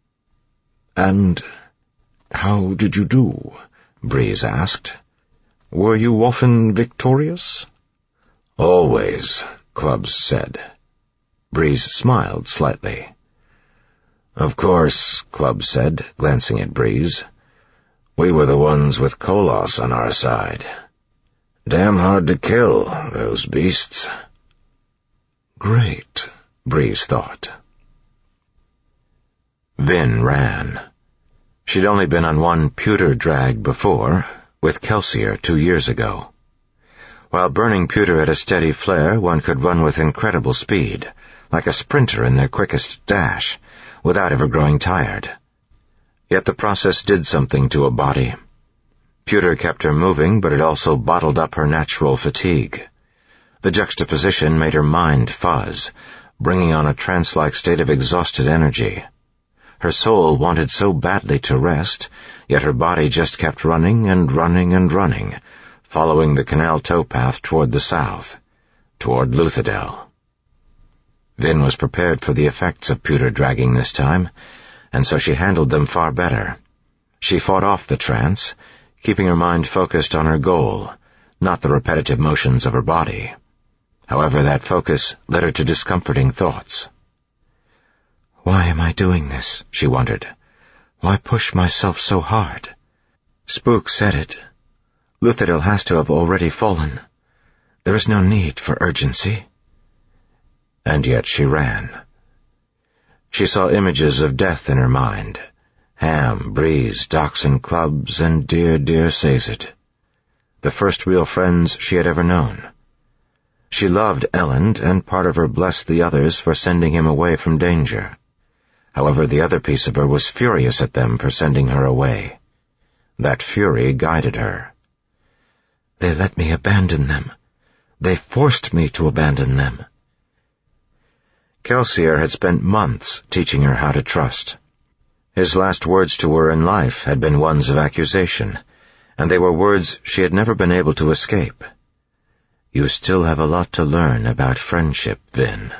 "And how did you do?" Breeze asked. "Were you often victorious?" "Always," Clubs said. Breeze smiled slightly. "Of course," Clubs said, glancing at Breeze. "We were the ones with Koloss on our side. Damn hard to kill, those beasts." "Great," Breeze thought. Vin ran. She'd only been on one pewter drag before, with Kelsier 2 years ago. While burning pewter at a steady flare, one could run with incredible speed, like a sprinter in their quickest dash, without ever growing tired. Yet the process did something to a body. Pewter kept her moving, but it also bottled up her natural fatigue. The juxtaposition made her mind fuzz, bringing on a trance-like state of exhausted energy. Her soul wanted so badly to rest, yet her body just kept running and running and running, following the canal towpath toward the south, toward Luthadel. Vin was prepared for the effects of pewter dragging this time, and so she handled them far better. She fought off the trance, keeping her mind focused on her goal, not the repetitive motions of her body. However, that focus led her to discomforting thoughts. Why am I doing this? She wondered. Why push myself so hard? Spook said it. Luthadel has to have already fallen. There is no need for urgency. And yet she ran. She saw images of death in her mind. Ham, Breeze, Doxson, Clubs, and dear Sazed. The first real friends she had ever known. She loved Elend, and part of her blessed the others for sending him away from danger. However, the other piece of her was furious at them for sending her away. That fury guided her. They let me abandon them. They forced me to abandon them. Kelsier had spent months teaching her how to trust. His last words to her in life had been ones of accusation, and they were words she had never been able to escape. You still have a lot to learn about friendship, Vin.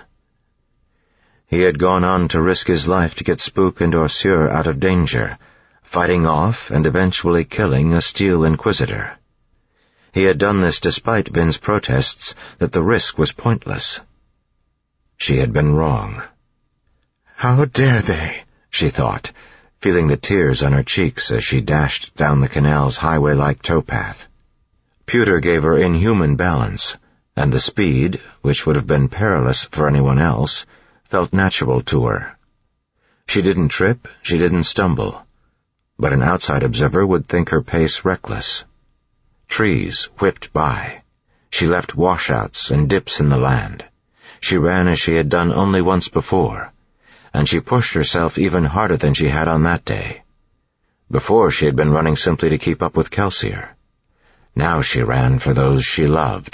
He had gone on to risk his life to get Spook and Orseur out of danger, fighting off and eventually killing a Steel Inquisitor. He had done this despite Vin's protests that the risk was pointless. She had been wrong. How dare they? She thought, feeling the tears on her cheeks as she dashed down the canal's highway-like towpath. Pewter gave her inhuman balance, and the speed, which would have been perilous for anyone else, felt natural to her. She didn't trip, she didn't stumble, but an outside observer would think her pace reckless. Trees whipped by. She left washouts and dips in the land. She ran as she had done only once before, and she pushed herself even harder than she had on that day. Before she had been running simply to keep up with Kelsier. Now she ran for those she loved.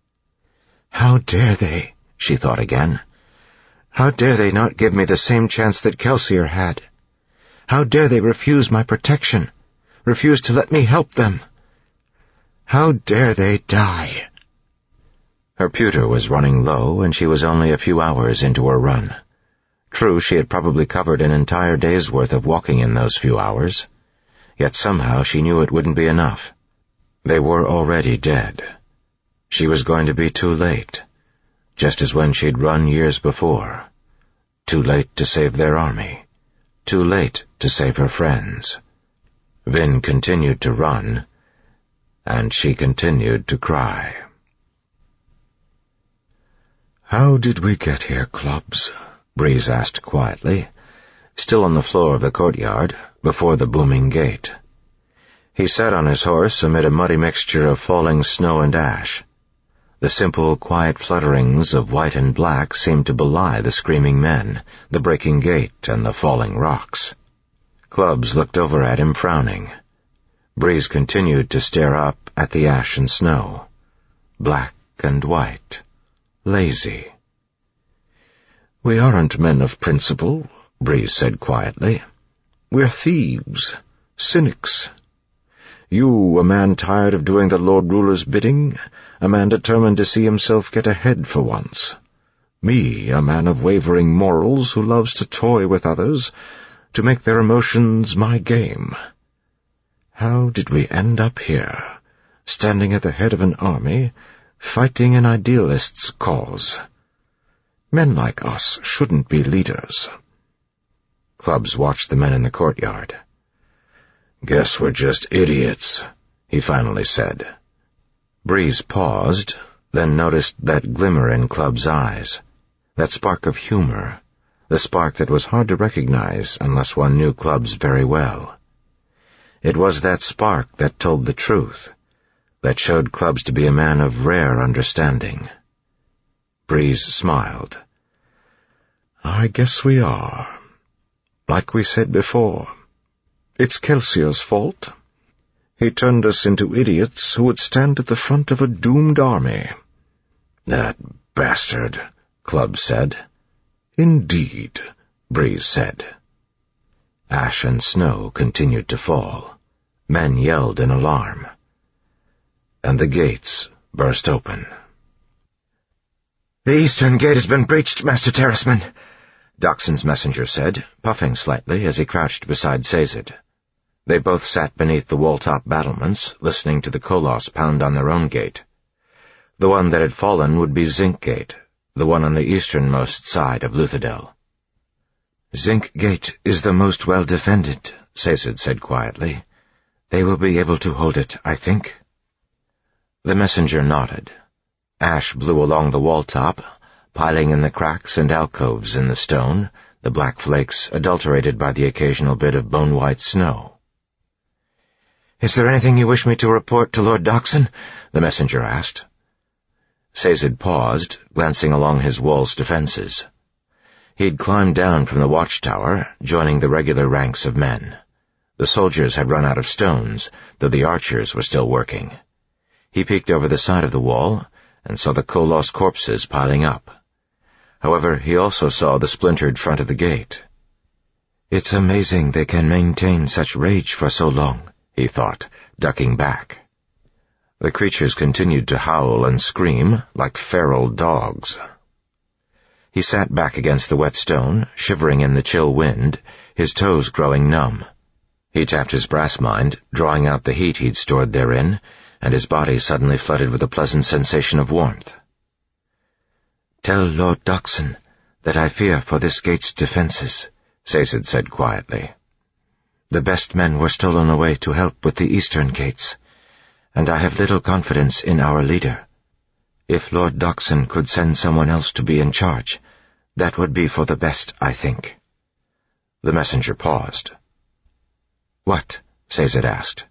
How dare they, she thought again. How dare they not give me the same chance that Kelsier had? How dare they refuse my protection, refuse to let me help them? How dare they die? Her pewter was running low, and she was only a few hours into her run. True, she had probably covered an entire day's worth of walking in those few hours, yet somehow she knew it wouldn't be enough. They were already dead. She was going to be too late, just as when she'd run years before. Too late to save their army. Too late to save her friends. Vin continued to run, and she continued to cry. How did we get here, Clubs? Breeze asked quietly, still on the floor of the courtyard, before the booming gate. He sat on his horse amid a muddy mixture of falling snow and ash. The simple, quiet flutterings of white and black seemed to belie the screaming men, the breaking gate, and the falling rocks. Clubs looked over at him, frowning. Breeze continued to stare up at the ash and snow. Black and white. Lazy. We aren't men of principle, Breeze said quietly. We're thieves, cynics. You, a man tired of doing the Lord Ruler's bidding, a man determined to see himself get ahead for once. Me, a man of wavering morals who loves to toy with others, to make their emotions my game. How did we end up here, standing at the head of an army, fighting an idealist's cause? Men like us shouldn't be leaders. Clubs watched the men in the courtyard. Guess we're just idiots, he finally said. Breeze paused, then noticed that glimmer in Club's eyes, that spark of humor, the spark that was hard to recognize unless one knew Clubs very well. It was that spark that told the truth, that showed Clubs to be a man of rare understanding. Breeze smiled. I guess we are. Like we said before, it's Kelsier's fault. He turned us into idiots who would stand at the front of a doomed army. "That bastard," Clubb said. "Indeed," Breeze said. Ash and snow continued to fall. Men yelled in alarm. And the gates burst open. "The eastern gate has been breached, Master Terraceman," Dockson's messenger said, puffing slightly as he crouched beside Sazed. They both sat beneath the wall-top battlements, listening to the Koloss pound on their own gate. The one that had fallen would be Zinc Gate, the one on the easternmost side of Luthadel. "Zinc Gate is the most well-defended," Sazed said quietly. "They will be able to hold it, I think." The messenger nodded. Ash blew along the wall-top, piling in the cracks and alcoves in the stone, the black flakes adulterated by the occasional bit of bone-white snow. "Is there anything you wish me to report to Lord Dockson?" the messenger asked. Sazed paused, glancing along his wall's defenses. He'd climbed down from the watchtower, joining the regular ranks of men. The soldiers had run out of stones, though the archers were still working. He peeked over the side of the wall and saw the Koloss corpses piling up. However, he also saw the splintered front of the gate. "It's amazing they can maintain such rage for so long," he thought, ducking back. The creatures continued to howl and scream like feral dogs. He sat back against the wet stone, shivering in the chill wind, his toes growing numb. He tapped his brass mind, drawing out the heat he'd stored therein, and his body suddenly flooded with a pleasant sensation of warmth. "Tell Lord Dockson that I fear for this gate's defenses," Sazed said quietly. "The best men were stolen away to help with the eastern gates, and I have little confidence in our leader. If Lord Dockson could send someone else to be in charge, that would be for the best, I think." The messenger paused. "What?" Sazed asked.